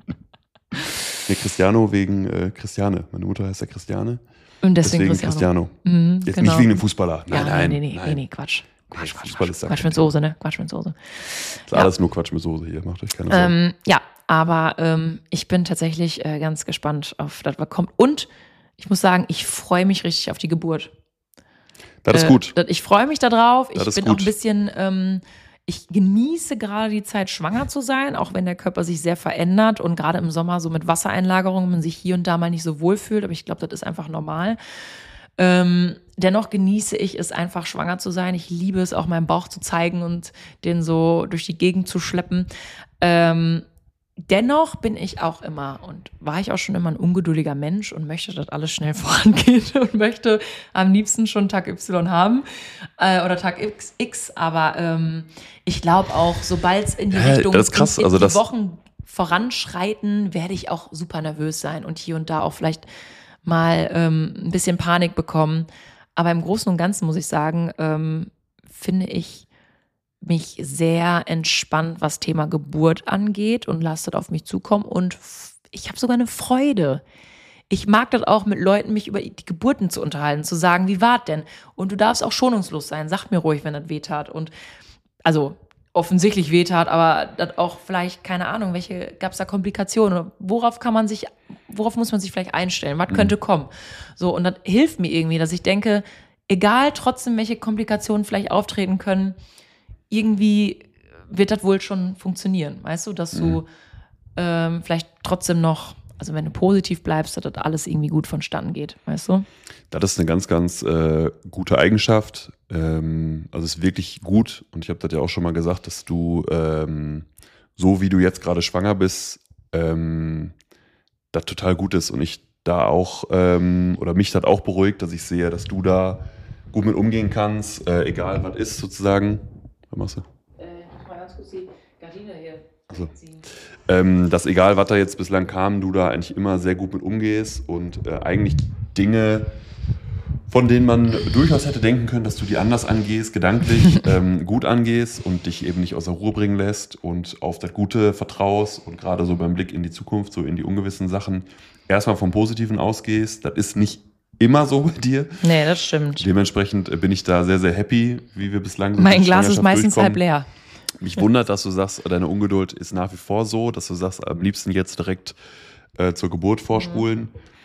Nee, Cristiano wegen äh, Christiane. Meine Mutter heißt ja Christiane. Und deswegen, Deswegen Cristiano. Cristiano. Mhm, Jetzt genau. nicht wegen dem Fußballer. Nein, Ja, nein, nee, nee, nein. nee, nee, Quatsch. Quatsch, Quatsch, Fußball Quatsch. ist da Quatsch kein mit Soße, ne? Quatsch mit Soße. Ist alles nur Quatsch mit Soße hier, macht euch keine Sorgen. Ähm, ja, aber ähm, ich bin tatsächlich äh, ganz gespannt auf das, was kommt. Und ich muss sagen, ich freue mich richtig auf die Geburt. das ist Äh, gut. das- Ich freue mich da drauf. Das Ich ist bin gut. auch ein bisschen, ähm, ich genieße gerade die Zeit, schwanger zu sein, auch wenn der Körper sich sehr verändert und gerade im Sommer so mit Wassereinlagerungen man sich hier und da mal nicht so wohl fühlt. Aber ich glaube, das ist einfach normal. Ähm, dennoch genieße ich es einfach, schwanger zu sein. Ich liebe es auch, meinen Bauch zu zeigen und den so durch die Gegend zu schleppen. Ähm, dennoch bin ich auch immer und war ich auch schon immer ein ungeduldiger Mensch und möchte, dass alles schnell vorangeht und möchte am liebsten schon Tag Y haben äh, oder Tag X. X. Aber ähm, ich glaube auch, sobald es in die Hä, Richtung das ist krass. in, in Also die das- Wochen voranschreiten, werde ich auch super nervös sein und hier und da auch vielleicht mal ähm, ein bisschen Panik bekommen. Aber im Großen und Ganzen muss ich sagen, ähm, finde ich mich sehr entspannt, was Thema Geburt angeht und lasse das auf mich zukommen. Und f- ich habe sogar eine Freude. Ich mag das auch, mit Leuten mich über die Geburten zu unterhalten, zu sagen, wie war denn? Und du darfst auch schonungslos sein. Sag mir ruhig, wenn das wehtat. Und also offensichtlich wehtat, aber das auch vielleicht, keine Ahnung, welche, gab es da Komplikationen? Oder worauf kann man sich, worauf muss man sich vielleicht einstellen? Was könnte kommen? So, und das hilft mir irgendwie, dass ich denke, egal trotzdem, welche Komplikationen vielleicht auftreten können, irgendwie wird das wohl schon funktionieren. Weißt du, dass du ähm, vielleicht trotzdem noch, also wenn du positiv bleibst, dass das alles irgendwie gut vonstatten geht, weißt du? Das ist eine ganz, ganz äh, gute Eigenschaft. Ähm, also es ist wirklich gut, und ich habe das ja auch schon mal gesagt, dass du, ähm, so wie du jetzt gerade schwanger bist, ähm, das total gut ist und ich da auch, ähm, oder mich das auch beruhigt, dass ich sehe, dass du da gut mit umgehen kannst, äh, egal was ist sozusagen. Was machst du? Äh, ich muss mal ganz kurz die Gardine hier Also. ziehen. Ähm, dass egal, was da jetzt bislang kam, du da eigentlich immer sehr gut mit umgehst und äh, eigentlich Dinge, von denen man durchaus hätte denken können, dass du die anders angehst, gedanklich ähm, gut angehst und dich eben nicht aus der Ruhe bringen lässt und auf das Gute vertraust und gerade so beim Blick in die Zukunft, so in die ungewissen Sachen, erstmal vom Positiven ausgehst. Das ist nicht immer so bei dir. Nee, das stimmt. Dementsprechend äh, bin ich da sehr, sehr happy, wie wir bislang so Mein durch die Glas ist Schwangerschaft meistens halb durchkommen. leer. Mich wundert, dass du sagst, deine Ungeduld ist nach wie vor so, dass du sagst, am liebsten jetzt direkt äh, zur Geburt vorspulen. Mhm.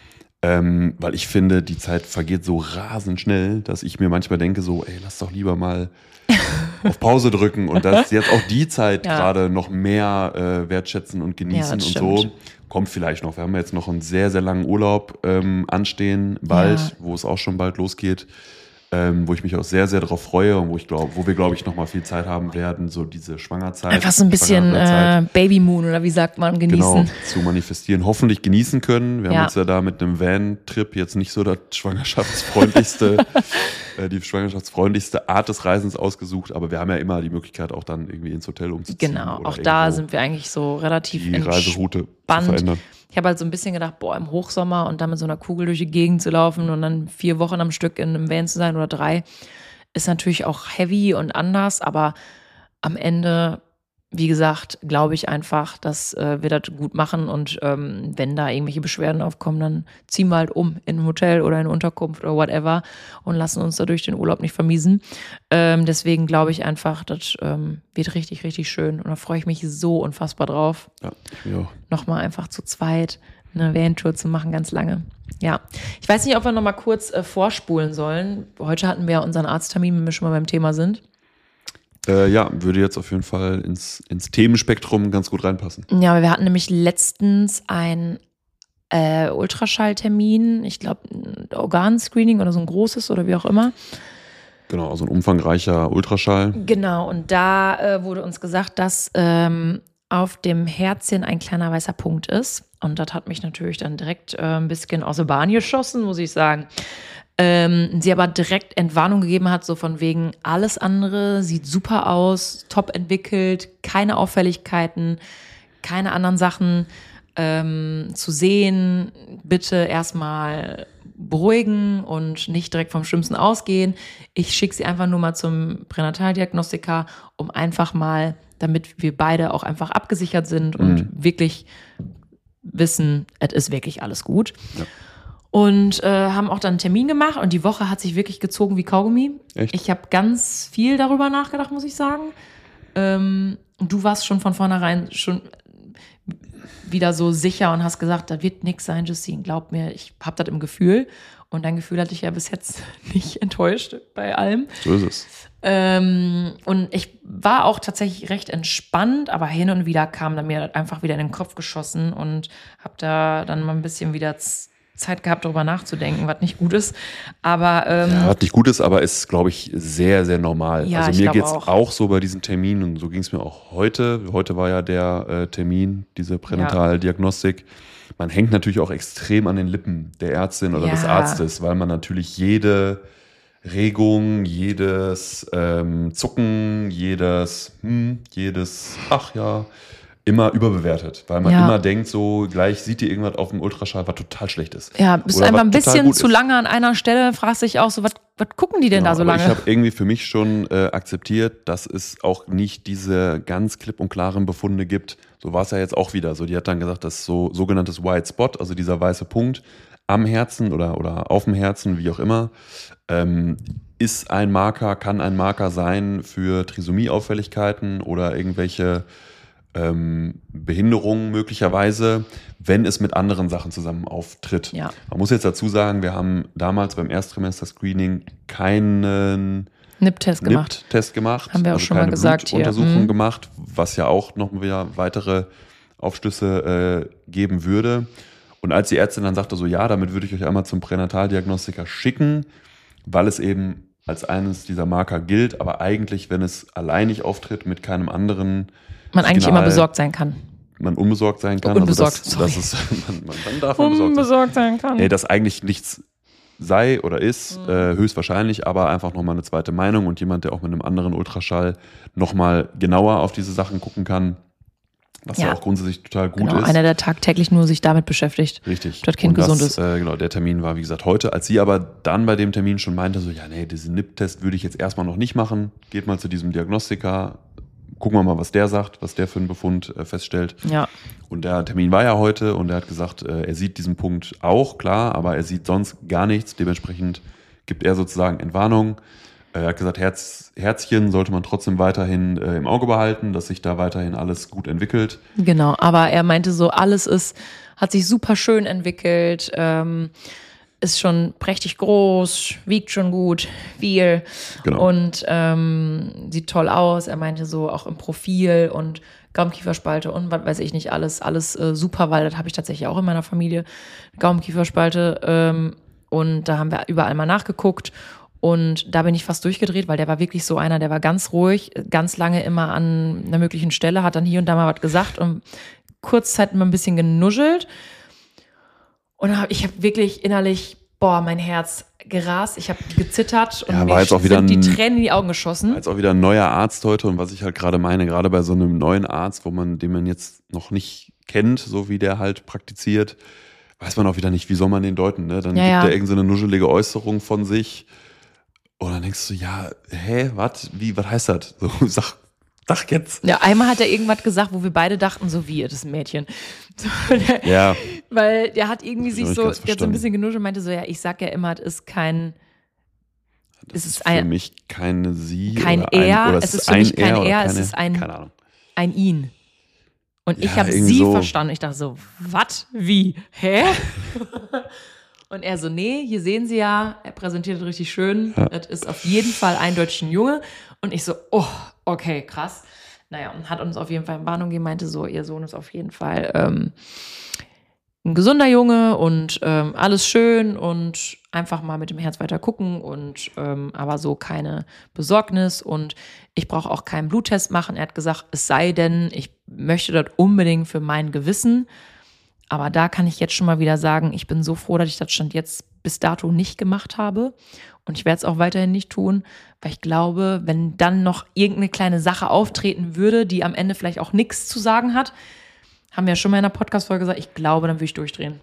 Ähm, weil ich finde, die Zeit vergeht so rasend schnell, dass ich mir manchmal denke so, ey, lass doch lieber mal auf Pause drücken und das jetzt auch die Zeit Ja. gerade noch mehr äh, wertschätzen und genießen Ja, das und so. stimmt. Kommt vielleicht noch. Wir haben jetzt noch einen sehr, sehr langen Urlaub ähm, anstehen, bald, Ja. wo es auch schon bald losgeht. Ähm, wo ich mich auch sehr, sehr darauf freue und wo ich glaube, wo wir, glaube ich, noch mal viel Zeit haben werden, so diese Schwangerzeit. Einfach so ein bisschen äh, Babymoon oder wie sagt man, genießen. Genau, zu manifestieren, hoffentlich genießen können. Wir Ja. haben uns ja da mit einem Van-Trip jetzt nicht so das schwangerschaftsfreundlichste, äh, die schwangerschaftsfreundlichste Art des Reisens ausgesucht, aber wir haben ja immer die Möglichkeit, auch dann irgendwie ins Hotel umzuziehen. Genau, oder auch da irgendwo sind wir eigentlich so relativ die Reiseroute zu entspannt. verändern. Ich habe halt so ein bisschen gedacht, boah, im Hochsommer und dann mit so einer Kugel durch die Gegend zu laufen und dann vier Wochen am Stück in einem Van zu sein oder drei, ist natürlich auch heavy und anders, aber am Ende, wie gesagt, glaube ich einfach, dass äh, wir das gut machen und ähm, wenn da irgendwelche Beschwerden aufkommen, dann ziehen wir halt um in ein Hotel oder in eine Unterkunft oder whatever und lassen uns dadurch den Urlaub nicht vermiesen. Ähm, deswegen glaube ich einfach, das ähm, wird richtig, richtig schön und da freue ich mich so unfassbar drauf. Ja, ich mir auch. Nochmal einfach zu zweit eine Van-Tour zu machen, ganz lange. Ja, ich weiß nicht, ob wir noch mal kurz äh, vorspulen sollen. Heute hatten wir ja unseren Arzttermin, wenn wir schon mal beim Thema sind. Äh, ja, würde jetzt auf jeden Fall ins, ins Themenspektrum ganz gut reinpassen. Ja, wir hatten nämlich letztens ein äh, Ultraschalltermin, ich glaube ein Organscreening oder so ein großes oder wie auch immer. Genau, also ein umfangreicher Ultraschall. Genau, und da äh, wurde uns gesagt, dass ähm, auf dem Herzchen ein kleiner weißer Punkt ist. Und das hat mich natürlich dann direkt äh, ein bisschen aus der Bahn geschossen, muss ich sagen. Ähm, sie aber direkt Entwarnung gegeben hat, so von wegen, alles andere sieht super aus, top entwickelt, keine Auffälligkeiten, keine anderen Sachen ähm, zu sehen. Bitte erstmal beruhigen und nicht direkt vom Schlimmsten ausgehen. Ich schicke sie einfach nur mal zum Pränataldiagnostiker, um einfach mal, damit wir beide auch einfach abgesichert sind und Mhm. wirklich wissen, es ist wirklich alles gut. Ja. Und äh, haben auch dann einen Termin gemacht und die Woche hat sich wirklich gezogen wie Kaugummi. Echt? Ich habe ganz viel darüber nachgedacht, muss ich sagen. Ähm, du warst schon von vornherein schon wieder so sicher und hast gesagt, da wird nichts sein, Justine, glaub mir, ich habe das im Gefühl. Und dein Gefühl hat dich ja bis jetzt nicht enttäuscht bei allem. So ist es. Ähm, und ich war auch tatsächlich recht entspannt, aber hin und wieder kam dann mir das einfach wieder in den Kopf geschossen und habe da dann mal ein bisschen wieder Z- Zeit gehabt, darüber nachzudenken, was nicht gut ist. Aber ähm, Ja, was nicht gut ist, aber ist, glaube ich, sehr, sehr normal. Ja, also ich mir glaube geht's auch. auch. so bei diesem Termin und so ging es mir auch heute. Heute war ja der äh, Termin, diese Pränataldiagnostik. Man hängt natürlich auch extrem an den Lippen der Ärztin oder Ja. des Arztes, weil man natürlich jede Regung, jedes ähm, Zucken, jedes, hm, jedes, ach ja, immer überbewertet, weil man Ja. immer denkt, so gleich sieht ihr irgendwas auf dem Ultraschall, was total schlecht ist. Ja, bist Oder einfach ein was total bisschen gut zu ist. lange an einer Stelle, fragst dich auch so, was was gucken die denn Genau, da so aber lange? ich habe irgendwie für mich schon äh, akzeptiert, dass es auch nicht diese ganz klipp und klaren Befunde gibt. So war es ja jetzt auch wieder. So, die hat dann gesagt, dass so sogenanntes White Spot, also dieser weiße Punkt am Herzen oder, oder auf dem Herzen, wie auch immer, ähm, ist ein Marker, kann ein Marker sein für Trisomie-Auffälligkeiten oder irgendwelche ähm, Behinderungen möglicherweise, wenn es mit anderen Sachen zusammen auftritt. Ja. Man muss jetzt dazu sagen, wir haben damals beim Erstsemester-Screening keinen N I P-Test gemacht. N I P-Test gemacht. Haben wir auch also schon mal keine gesagt hier. Blutuntersuchung Mhm. gemacht, was ja auch noch wieder weitere Aufschlüsse äh, geben würde. Und als die Ärztin dann sagte, so ja, damit würde ich euch einmal zum Pränataldiagnostiker schicken, weil es eben als eines dieser Marker gilt, aber eigentlich, wenn es alleinig auftritt mit keinem anderen Man eigentlich Signal, immer besorgt sein kann. man unbesorgt sein kann. Unbesorgt, also dass, dass sorry. es, man, man, man darf unbesorgt sein. sein kann. Nee, dass eigentlich nichts sei oder ist, Mhm. äh, höchstwahrscheinlich, aber einfach nochmal eine zweite Meinung und jemand, der auch mit einem anderen Ultraschall nochmal genauer auf diese Sachen gucken kann, was ja, Ja. auch grundsätzlich total gut Genau, ist. einer, der tagtäglich nur sich damit beschäftigt. Richtig. das Kind und das, gesund ist. Äh, genau, der Termin war, wie gesagt, heute. Als sie aber dann bei dem Termin schon meinte, so, ja, nee, diesen N I P-Test würde ich jetzt erstmal noch nicht machen. Geht mal zu diesem Diagnostiker, gucken wir mal, was der sagt, was der für einen Befund äh, feststellt. Ja. Und der Termin war ja heute und er hat gesagt, äh, er sieht diesen Punkt auch, klar, aber er sieht sonst gar nichts. Dementsprechend gibt er sozusagen Entwarnung. Er hat gesagt, Herz, Herzchen sollte man trotzdem weiterhin äh, im Auge behalten, dass sich da weiterhin alles gut entwickelt. Genau, aber er meinte so, alles ist, hat sich super schön entwickelt, ähm, ist schon prächtig groß, wiegt schon gut, viel Genau. und ähm, sieht toll aus. Er meinte so auch im Profil und Gaumkieferspalte und was weiß ich nicht, alles, alles äh, super, weil das habe ich tatsächlich auch in meiner Familie, Gaumkieferspalte ähm, und da haben wir überall mal nachgeguckt. Und da bin ich fast durchgedreht, weil der war wirklich so einer, der war ganz ruhig, ganz lange immer an einer möglichen Stelle, hat dann hier und da mal was gesagt und kurzzeit immer ein bisschen genuschelt. Und dann hab, ich habe wirklich innerlich, boah, mein Herz gerast, ich habe gezittert und Ja, mir war jetzt auch wieder sind die ein- Tränen in die Augen geschossen. Jetzt auch wieder ein neuer Arzt heute und was ich halt gerade meine, gerade bei so einem neuen Arzt, wo man, den man jetzt noch nicht kennt, so wie der halt praktiziert, weiß man auch wieder nicht, wie soll man den deuten, ne? Dann Ja, gibt ja. er irgendeine so nuschelige Äußerung von sich und dann denkst du, ja, hä, was, wie, was heißt das? So, sag, sag jetzt. Ja, einmal hat er irgendwas gesagt, wo wir beide dachten, so wie, das ist ein Mädchen. So, der, Ja, Weil der hat irgendwie Hab ich sich noch so, nicht ganz der hat so ein verstanden. bisschen genuschelt und meinte so, ja, ich sag ja immer, es ist kein, das Es ist ist für ein- mich keine sie kein oder ein, er, oder es ist für mich kein oder er, es keine, ist ein- keine Ahnung. ein ihn. Und ich Ja, habe irgendwie sie so. verstanden. Ich dachte so, was? Wie? Hä? Und er so, nee, hier sehen Sie ja, er präsentiert es richtig schön. Ja. Das ist auf jeden Fall eindeutig ein Junge. Und ich so, oh, okay, krass. Naja, und hat uns auf jeden Fall eine Warnung gegeben, meinte so, ihr Sohn ist auf jeden Fall ähm, ein gesunder Junge und ähm, alles schön und einfach mal mit dem Herz weiter gucken und ähm, aber so keine Besorgnis und ich brauche auch keinen Bluttest machen. Er hat gesagt, es sei denn, ich möchte das unbedingt für mein Gewissen. Aber da kann ich jetzt schon mal wieder sagen, ich bin so froh, dass ich das Stand jetzt bis dato nicht gemacht habe. Und ich werde es auch weiterhin nicht tun, weil ich glaube, wenn dann noch irgendeine kleine Sache auftreten würde, die am Ende vielleicht auch nichts zu sagen hat, haben wir ja schon mal in einer Podcast-Folge gesagt, ich glaube, dann würde ich durchdrehen.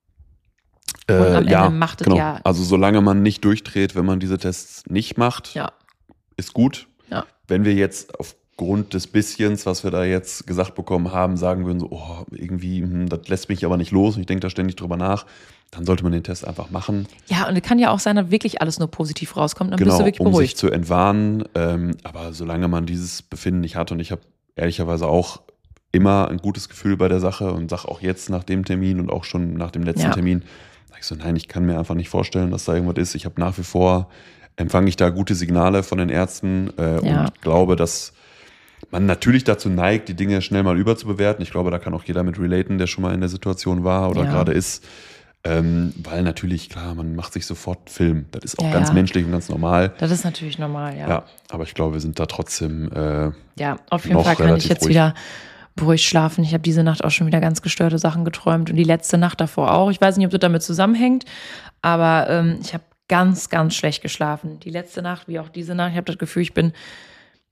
Und am Ende ja, macht es genau. ja- Also solange man nicht durchdreht, wenn man diese Tests nicht macht, Ja, ist gut. ja. Wenn wir jetzt aufgrund des Bisschens, was wir da jetzt gesagt bekommen haben, sagen würden so, oh, irgendwie, hm, das lässt mich aber nicht los und ich denke da ständig drüber nach, dann sollte man den Test einfach machen. Ja, und es kann ja auch sein, dass wirklich alles nur positiv rauskommt, dann bist Genau, du wirklich um sich beruhigt. zu entwarnen. Ähm, aber solange man dieses Befinden nicht hat und ich habe ehrlicherweise auch immer ein gutes Gefühl bei der Sache und sage auch jetzt nach dem Termin und auch schon nach dem letzten Ja. Termin, sag ich so, nein, ich kann mir einfach nicht vorstellen, dass da irgendwas ist. Ich habe nach wie vor, empfange ich da gute Signale von den Ärzten äh, Ja. und glaube, dass man natürlich dazu neigt, die Dinge schnell mal überzubewerten. Ich glaube, da kann auch jeder mit relaten, der schon mal in der Situation war oder Ja. gerade ist. Ähm, weil natürlich, klar, man macht sich sofort Film. Das ist auch Ja, ganz ja. menschlich und ganz normal. Das ist natürlich normal, ja. Ja, aber ich glaube, wir sind da trotzdem äh, Ja, auf jeden Noch Fall kann ich relativ jetzt ruhig. wieder beruhigt schlafen. Ich habe diese Nacht auch schon wieder ganz gestörte Sachen geträumt und die letzte Nacht davor auch. Ich weiß nicht, ob das damit zusammenhängt, aber ähm, ich habe ganz, ganz schlecht geschlafen. Die letzte Nacht, wie auch diese Nacht. Ich habe das Gefühl, ich bin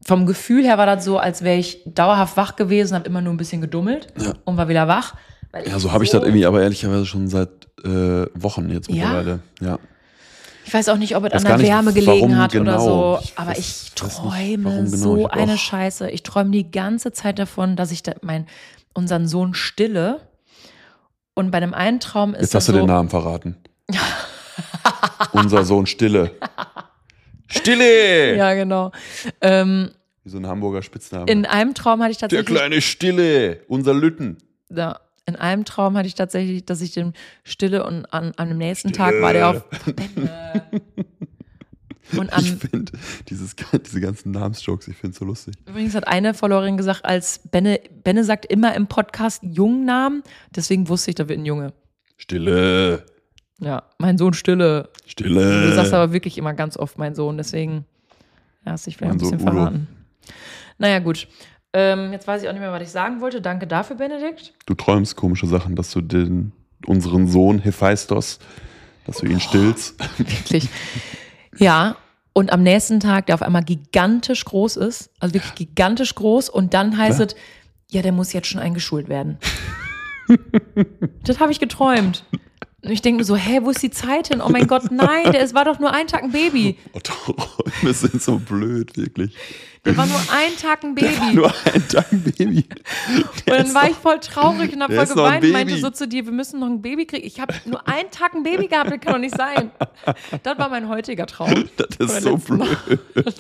vom Gefühl her war das so, als wäre ich dauerhaft wach gewesen, habe immer nur ein bisschen gedummelt Ja. und war wieder wach. Weil Ja, so habe ich das irgendwie, aber ehrlicherweise schon seit äh, Wochen jetzt Ja? mittlerweile. Ja. Ich weiß auch nicht, ob es Weiß an gar der nicht, Wärme gelegen warum hat oder genau. so, Ich aber weiß- ich weiß nicht, träume warum genau. so Ich hab eine auch- Scheiße. Ich träume die ganze Zeit davon, dass ich da mein, unseren Sohn stille und bei dem einen Traum ist Jetzt das hast du so, den Namen verraten. Unser Sohn Stille. Stille! Ja, genau. Ähm, Wie so ein Hamburger Spitzname. in einem Traum hatte ich Der tatsächlich kleine Stille, unser Lütten. ja, in einem Traum hatte ich tatsächlich, dass ich den stille und an, an dem nächsten Stille. Tag war der auf Benne. Und Ich an, finde dieses, diese ganzen Namensjokes, ich finde es so lustig. übrigens hat eine Followerin gesagt, als Benne, Benne sagt immer im Podcast Jungnamen, deswegen wusste ich, da wird ein Junge. Stille, Ja, mein Sohn Stille. Stille. Du sagst aber wirklich immer ganz oft mein Sohn, deswegen ja, hast dich vielleicht Mein ein bisschen Sohn Udo. verraten. Naja, gut. Ähm, jetzt weiß ich auch nicht mehr, was ich sagen wollte. Danke dafür, Benedikt. Du träumst komische Sachen, dass du den, unseren Sohn Hephaistos, dass du ihn stillst. Wirklich. Ja, und am nächsten Tag, der auf einmal gigantisch groß ist, also wirklich gigantisch groß, und dann heißt Klar. es, ja, der muss jetzt schon eingeschult werden. Das habe ich geträumt. Und ich denke mir so, hä, wo ist die Zeit hin? Oh mein Gott, nein, der ist, war doch nur ein Tag ein Baby. Oh, Träume sind so blöd, wirklich. Der war nur ein Tag ein Baby. Nur ein Tag ein Baby. Und dann war ich voll traurig und habe der voll ist noch ein geweint und meinte Baby. so zu dir, wir müssen noch ein Baby kriegen. Ich habe nur einen Tag ein Baby gehabt, das kann doch nicht sein. Das war mein heutiger Traum. Das ist Oder so letzten Mal. blöd.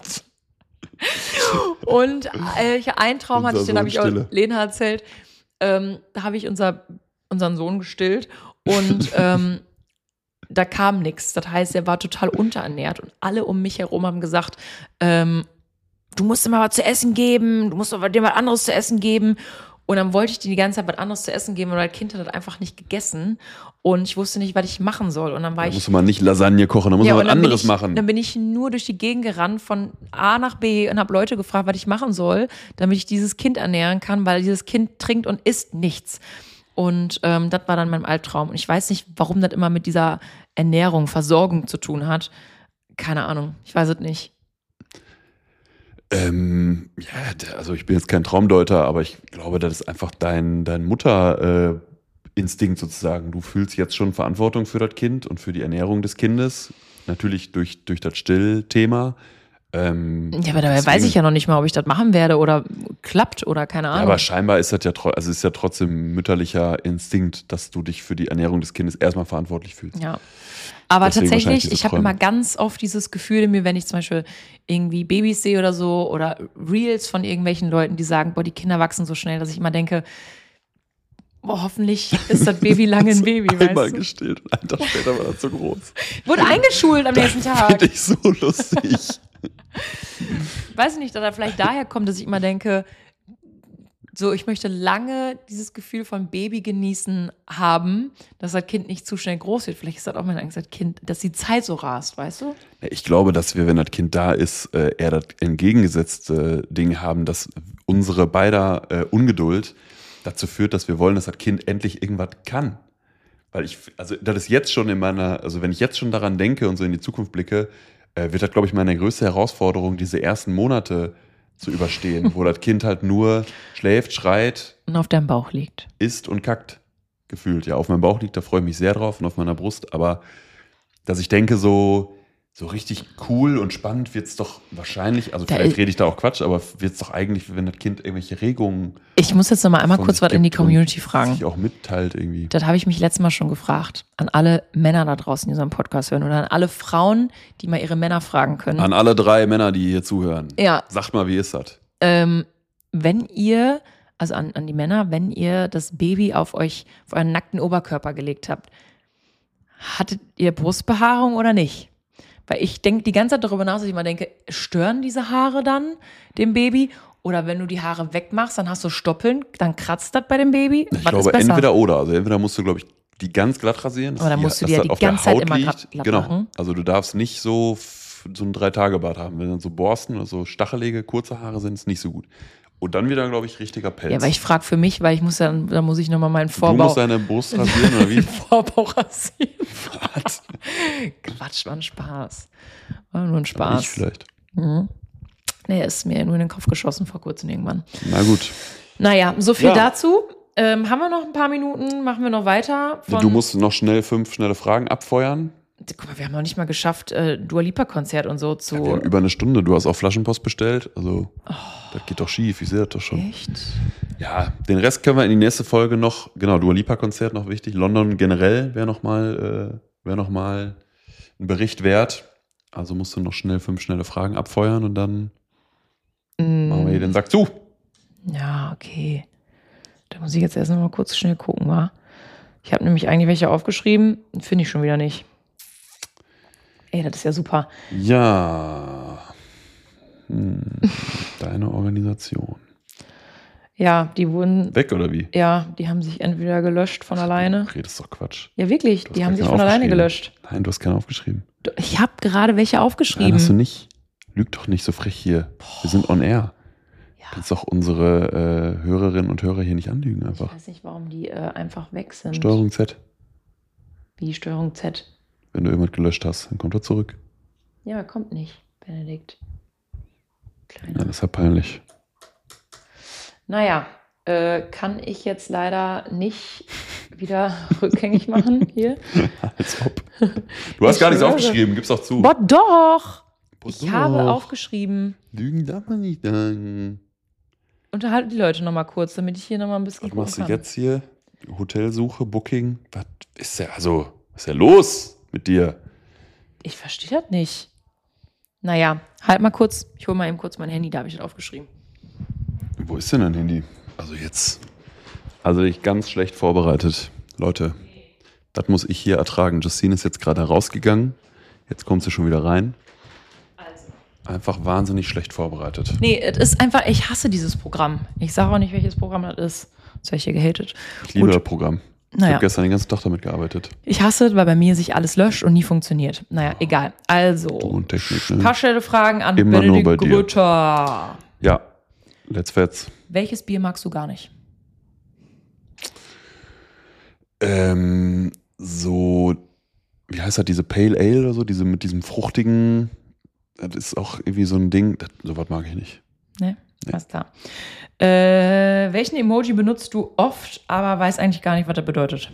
Und äh, ich, einen Traum hatte Unser ich, den habe ich Sohn auch Stille. Lena erzählt. Ähm, da habe ich unser, unseren Sohn gestillt und ähm, da kam nichts. Das heißt, er war total unterernährt und alle um mich herum haben gesagt, ähm, du musst ihm mal was zu essen geben, du musst dir was anderes zu essen geben. Und dann wollte ich dir die ganze Zeit was anderes zu essen geben, aber das Kind hat das einfach nicht gegessen und ich wusste nicht, was ich machen soll. Und dann war Da ich musst du mal nicht Lasagne kochen, da musst du und was dann bin anderes ich, machen. Dann bin ich nur durch die Gegend gerannt von A nach B und habe Leute gefragt, was ich machen soll, damit ich dieses Kind ernähren kann, weil dieses Kind trinkt und isst nichts. Und ähm, das war dann mein Albtraum. Und ich weiß nicht, warum das immer mit dieser Ernährung, Versorgung zu tun hat. Keine Ahnung, ich weiß es nicht. Ähm, ja, der- also ich bin jetzt kein Traumdeuter, aber ich glaube, das ist einfach dein, dein Mutterinstinkt sozusagen. Du fühlst jetzt schon Verantwortung für das Kind und für die Ernährung des Kindes. Natürlich durch, durch das Stillthema. Ähm, Ja, aber dabei deswegen- weiß ich ja noch nicht mal, ob ich das machen werde oder klappt oder keine Ja, Ahnung. aber scheinbar ist das ja, tro- also ist ja trotzdem mütterlicher Instinkt, dass du dich für die Ernährung des Kindes erstmal verantwortlich fühlst. Ja. Aber Deswegen wahrscheinlich tatsächlich, diese ich habe Träume. immer ganz oft dieses Gefühl in mir, wenn ich zum Beispiel irgendwie Babys sehe oder so oder Reels von irgendwelchen Leuten, die sagen, boah, die Kinder wachsen so schnell, dass ich immer denke, boah, hoffentlich ist das Baby lange ein Baby, Einmal weißt du? gestillt und einen Tag später war das so groß. Wurde eingeschult am nächsten Tag. Finde ich so lustig. Weiß ich nicht, dass er vielleicht daher kommt, dass ich immer denke, so, ich möchte lange dieses Gefühl von Baby genießen haben, dass das Kind nicht zu schnell groß wird. Vielleicht ist das auch mein Angst, das Kind, dass die Zeit so rast, weißt du? Ich glaube, dass wir, wenn das Kind da ist, äh, eher das entgegengesetzte Ding haben, dass unsere beider äh, Ungeduld dazu führt, dass wir wollen, dass das Kind endlich irgendwas kann. Weil ich, also das ist jetzt schon in meiner, also wenn ich jetzt schon daran denke und so in die Zukunft blicke, äh, wird das, glaube ich, meine größte Herausforderung, diese ersten Monate zu überstehen, wo das Kind halt nur schläft, schreit, Und auf deinem Bauch liegt. isst und kackt. Gefühlt. Ja, auf meinem Bauch liegt, da freue ich mich sehr drauf und auf meiner Brust, aber dass ich denke, so, so richtig cool und spannend wird es doch wahrscheinlich, also Da vielleicht ist- rede ich da auch Quatsch, aber wird es doch eigentlich, wenn das Kind irgendwelche Regungen Ich muss jetzt noch mal einmal von kurz sich was in die gibt und Community fragen. sich auch mitteilt irgendwie. Das habe ich mich letztes Mal schon gefragt. An alle Männer da draußen, die unseren Podcast hören oder an alle Frauen, die mal ihre Männer fragen können. An alle drei Männer, die hier zuhören. Ja, Sagt mal, wie ist das? ähm, wenn ihr, also an, an die Männer, wenn ihr das Baby auf euch, auf euren nackten Oberkörper gelegt habt, hattet ihr Brustbehaarung oder nicht? Weil ich denke die ganze Zeit darüber nach, dass ich immer denke, stören diese Haare dann dem Baby? Oder wenn du die Haare wegmachst, dann hast du Stoppeln, dann kratzt das bei dem Baby? Ich Was glaube, ist besser? entweder oder. Also entweder musst du, glaube ich, die ganz glatt rasieren. Aber dann dass musst du dass die ja das die auf der ganze Zeit Haut immer liegt. glatt- glatt Genau. machen. Also du darfst nicht so, f- so ein Drei-Tage-Bart haben. Wenn dann so Borsten oder so stachelige, kurze Haare sind, ist nicht so gut. Und dann wieder, glaube ich, richtiger Pelz. Ja, aber ich frage für mich, weil ich muss ja, da muss ich nochmal meinen du Vorbau, musst deine Brust rasieren oder wie? Vorbau rasieren. Was? Quatsch, war ein Spaß. War nur ein Ich Spaß. vielleicht. Mhm. Nee, ist mir nur in den Kopf geschossen vor kurzem irgendwann. Na gut. Naja, so viel Ja. dazu. Ähm, haben wir noch ein paar Minuten? Machen wir noch weiter? Von, Du musst noch schnell fünf schnelle Fragen abfeuern. Guck mal, wir haben noch nicht mal geschafft, äh, Dua Lipa-Konzert und so zu. Ja, wir haben über eine Stunde. Du hast auf Flaschenpost bestellt. Also, oh, das geht doch schief. Ich sehe das doch schon. Echt? Ja, den Rest können wir in die nächste Folge noch. Genau, Dua Lipa-Konzert noch wichtig. London generell wäre nochmal äh, wär noch mal ein Bericht wert. Also musst du noch schnell fünf schnelle Fragen abfeuern und dann mm. machen wir hier den Sack zu. Ja, okay. Da muss ich jetzt erst noch mal kurz schnell gucken, wa? Ich habe nämlich eigentlich welche aufgeschrieben, finde ich schon wieder nicht. Ey, das ist ja super. Ja. Hm. Deine Organisation. Ja, die wurden... Weg oder wie? Ja, die haben sich entweder gelöscht von alleine. Okay, das ist doch Quatsch. Ja, wirklich, die haben sich von alleine gelöscht. Nein, du hast keine aufgeschrieben. Ich habe gerade welche aufgeschrieben. Nein, hast du nicht. Lüg doch nicht so frech hier. Boah. Wir sind on air. Du kannst doch unsere äh, Hörerinnen und Hörer hier nicht anlügen einfach. Ich weiß nicht, warum die äh, einfach weg sind. Steuerung Z. Wie Steuerung Z? Wenn du irgendwas gelöscht hast, dann kommt er zurück. Ja, er kommt nicht, Benedikt. Kleiner. Ja, das ist ja peinlich. Naja, äh, kann ich jetzt leider nicht wieder rückgängig machen hier. Als ob. Du hast ich gar nichts aufgeschrieben, gib's doch zu. Boah, doch! Boah, ich doch. habe aufgeschrieben. Lügen darf man nicht sagen. Unterhalte die Leute nochmal kurz, damit ich hier nochmal ein bisschen Was machst du kann. jetzt hier? Hotelsuche, Booking? Was ist ja, also, was ist ja los mit dir? Ich verstehe das nicht. Naja, halt mal kurz. Ich hole mal eben kurz mein Handy, da habe ich das aufgeschrieben. Wo ist denn dein Handy? Also jetzt, also ich ganz schlecht vorbereitet. Leute, das muss ich hier ertragen. Justine ist jetzt gerade rausgegangen. Jetzt kommt sie schon wieder rein. Also. Einfach wahnsinnig schlecht vorbereitet. Nee, es ist einfach, ich hasse dieses Programm. Ich sage auch nicht, welches Programm das ist. Das werde ich hier gehatet. Ich liebe Gut. das Programm. Ich Naja. habe gestern den ganzen Tag damit gearbeitet. Ich hasse es, weil bei mir sich alles löscht und nie funktioniert. Naja, egal. Also, Tontechnik, ne? ein paar schnelle Fragen an Immer nur bei Benedikt dir. Grütter. Ja, let's fetz. Welches Bier magst du gar nicht? Ähm, so, wie heißt das, diese Pale Ale oder so, diese mit diesem fruchtigen, das ist auch irgendwie so ein Ding, das, sowas mag ich nicht. Ne? Alles klar. Äh, welchen Emoji benutzt du oft, aber weiß eigentlich gar nicht, was er bedeutet?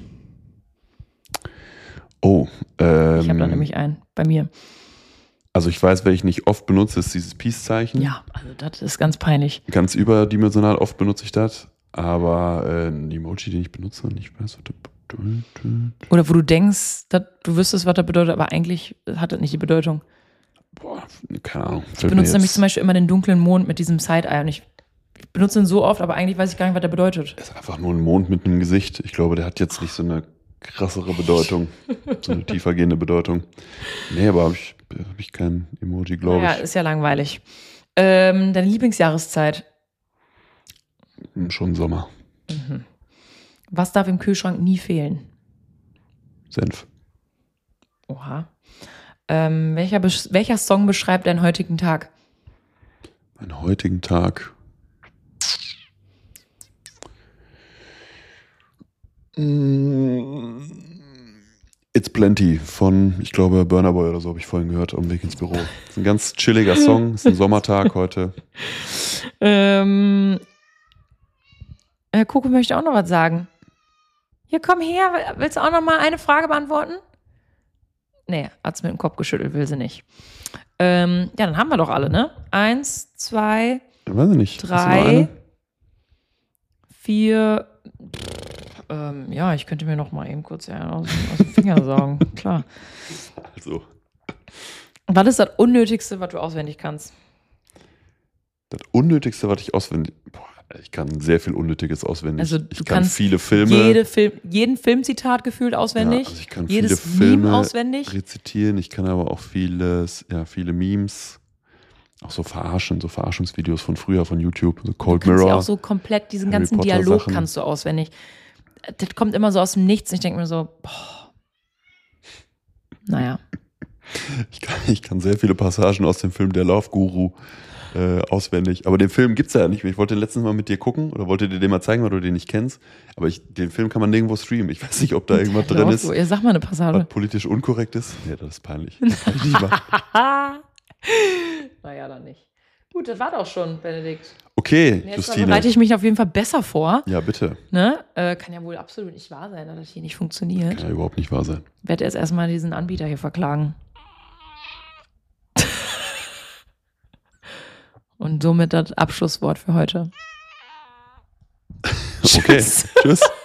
Oh, ähm, Ich habe da nämlich einen, bei mir. Also ich weiß, welchen ich oft benutze, ist dieses Peace-Zeichen. Ja, also das ist ganz peinlich. Ganz überdimensional oft benutze ich das. Aber äh, ein Emoji, den ich benutze und ich weiß, was das bedeutet. Oder wo du denkst, dass du wüsstest, was das bedeutet, aber eigentlich hat das nicht die Bedeutung. Boah, keine Ahnung. Ich benutze nämlich zum Beispiel immer den dunklen Mond mit diesem Side-Eye und ich benutze ihn so oft, aber eigentlich weiß ich gar nicht, was der bedeutet. Das ist einfach nur ein Mond mit einem Gesicht. Ich glaube, der hat jetzt nicht so eine krassere Bedeutung. So eine tiefergehende Bedeutung. Nee, aber habe ich, hab ich kein Emoji, glaube Ja, ich. ist ja langweilig. Ähm, deine Lieblingsjahreszeit? Schon Sommer. Mhm. Was darf im Kühlschrank nie fehlen? Senf. Oha. Ähm, welcher, Besch- welcher Song beschreibt deinen heutigen Tag? Meinen heutigen Tag. It's Plenty von, ich glaube, Burna Boy oder so habe ich vorhin gehört, am Weg ins Büro. Ist ein ganz chilliger Song, ist ein Sommertag heute. Ähm, äh, Coco möchte auch noch was sagen. Hier, komm her. Willst du auch noch mal eine Frage beantworten? Nee, hat's mit dem Kopf geschüttelt, will sie nicht. Ähm, ja, dann haben wir doch alle, ne? Eins, zwei, Ich weiß nicht. Hast du noch drei, eine? vier. Pff, ähm, ja, ich könnte mir noch mal eben kurz ja, aus, aus dem Finger saugen. Klar. Also, Was ist das Unnötigste, was du auswendig kannst? das Unnötigste, was ich auswendig. Boah, ich kann sehr viel Unnötiges auswendig. Also, ich du kann kannst viele Filme. Jede Film, jeden Filmzitat gefühlt auswendig. Ja, also ich kann jedes viele Filme Meme auswendig. rezitieren. Ich kann aber auch vieles, ja, viele Memes. Auch so verarschen, so Verarschungsvideos von früher von YouTube. So Cold Du kannst ja Mirror. auch so komplett diesen Harry ganzen Potter Dialog Sachen. kannst du auswendig. Das kommt immer so aus dem Nichts. Ich denke mir so, boah. Naja. Ich kann, ich kann sehr viele Passagen aus dem Film Der Laufguru äh, auswendig. Aber den Film gibt's ja nicht mehr. Ich wollte den letztens mal mit dir gucken oder wollte dir den mal zeigen, weil du den nicht kennst. Aber ich, den Film kann man nirgendwo streamen. Ich weiß nicht, ob da irgendwas drin ist, Ja, sag mal eine Passage. was politisch unkorrekt ist. Nee, das ist peinlich. Das kann ich nicht machen. Naja, dann nicht. Gut, das war doch schon, Benedikt. Okay, Jetzt Justine. bereite ich mich auf jeden Fall besser vor. Ja, bitte. Ne? Äh, kann ja wohl absolut nicht wahr sein, dass das hier nicht funktioniert. Kann ja überhaupt nicht wahr sein. Ich werde jetzt erstmal diesen Anbieter hier verklagen. Und somit das Abschlusswort für heute. Okay, tschüss.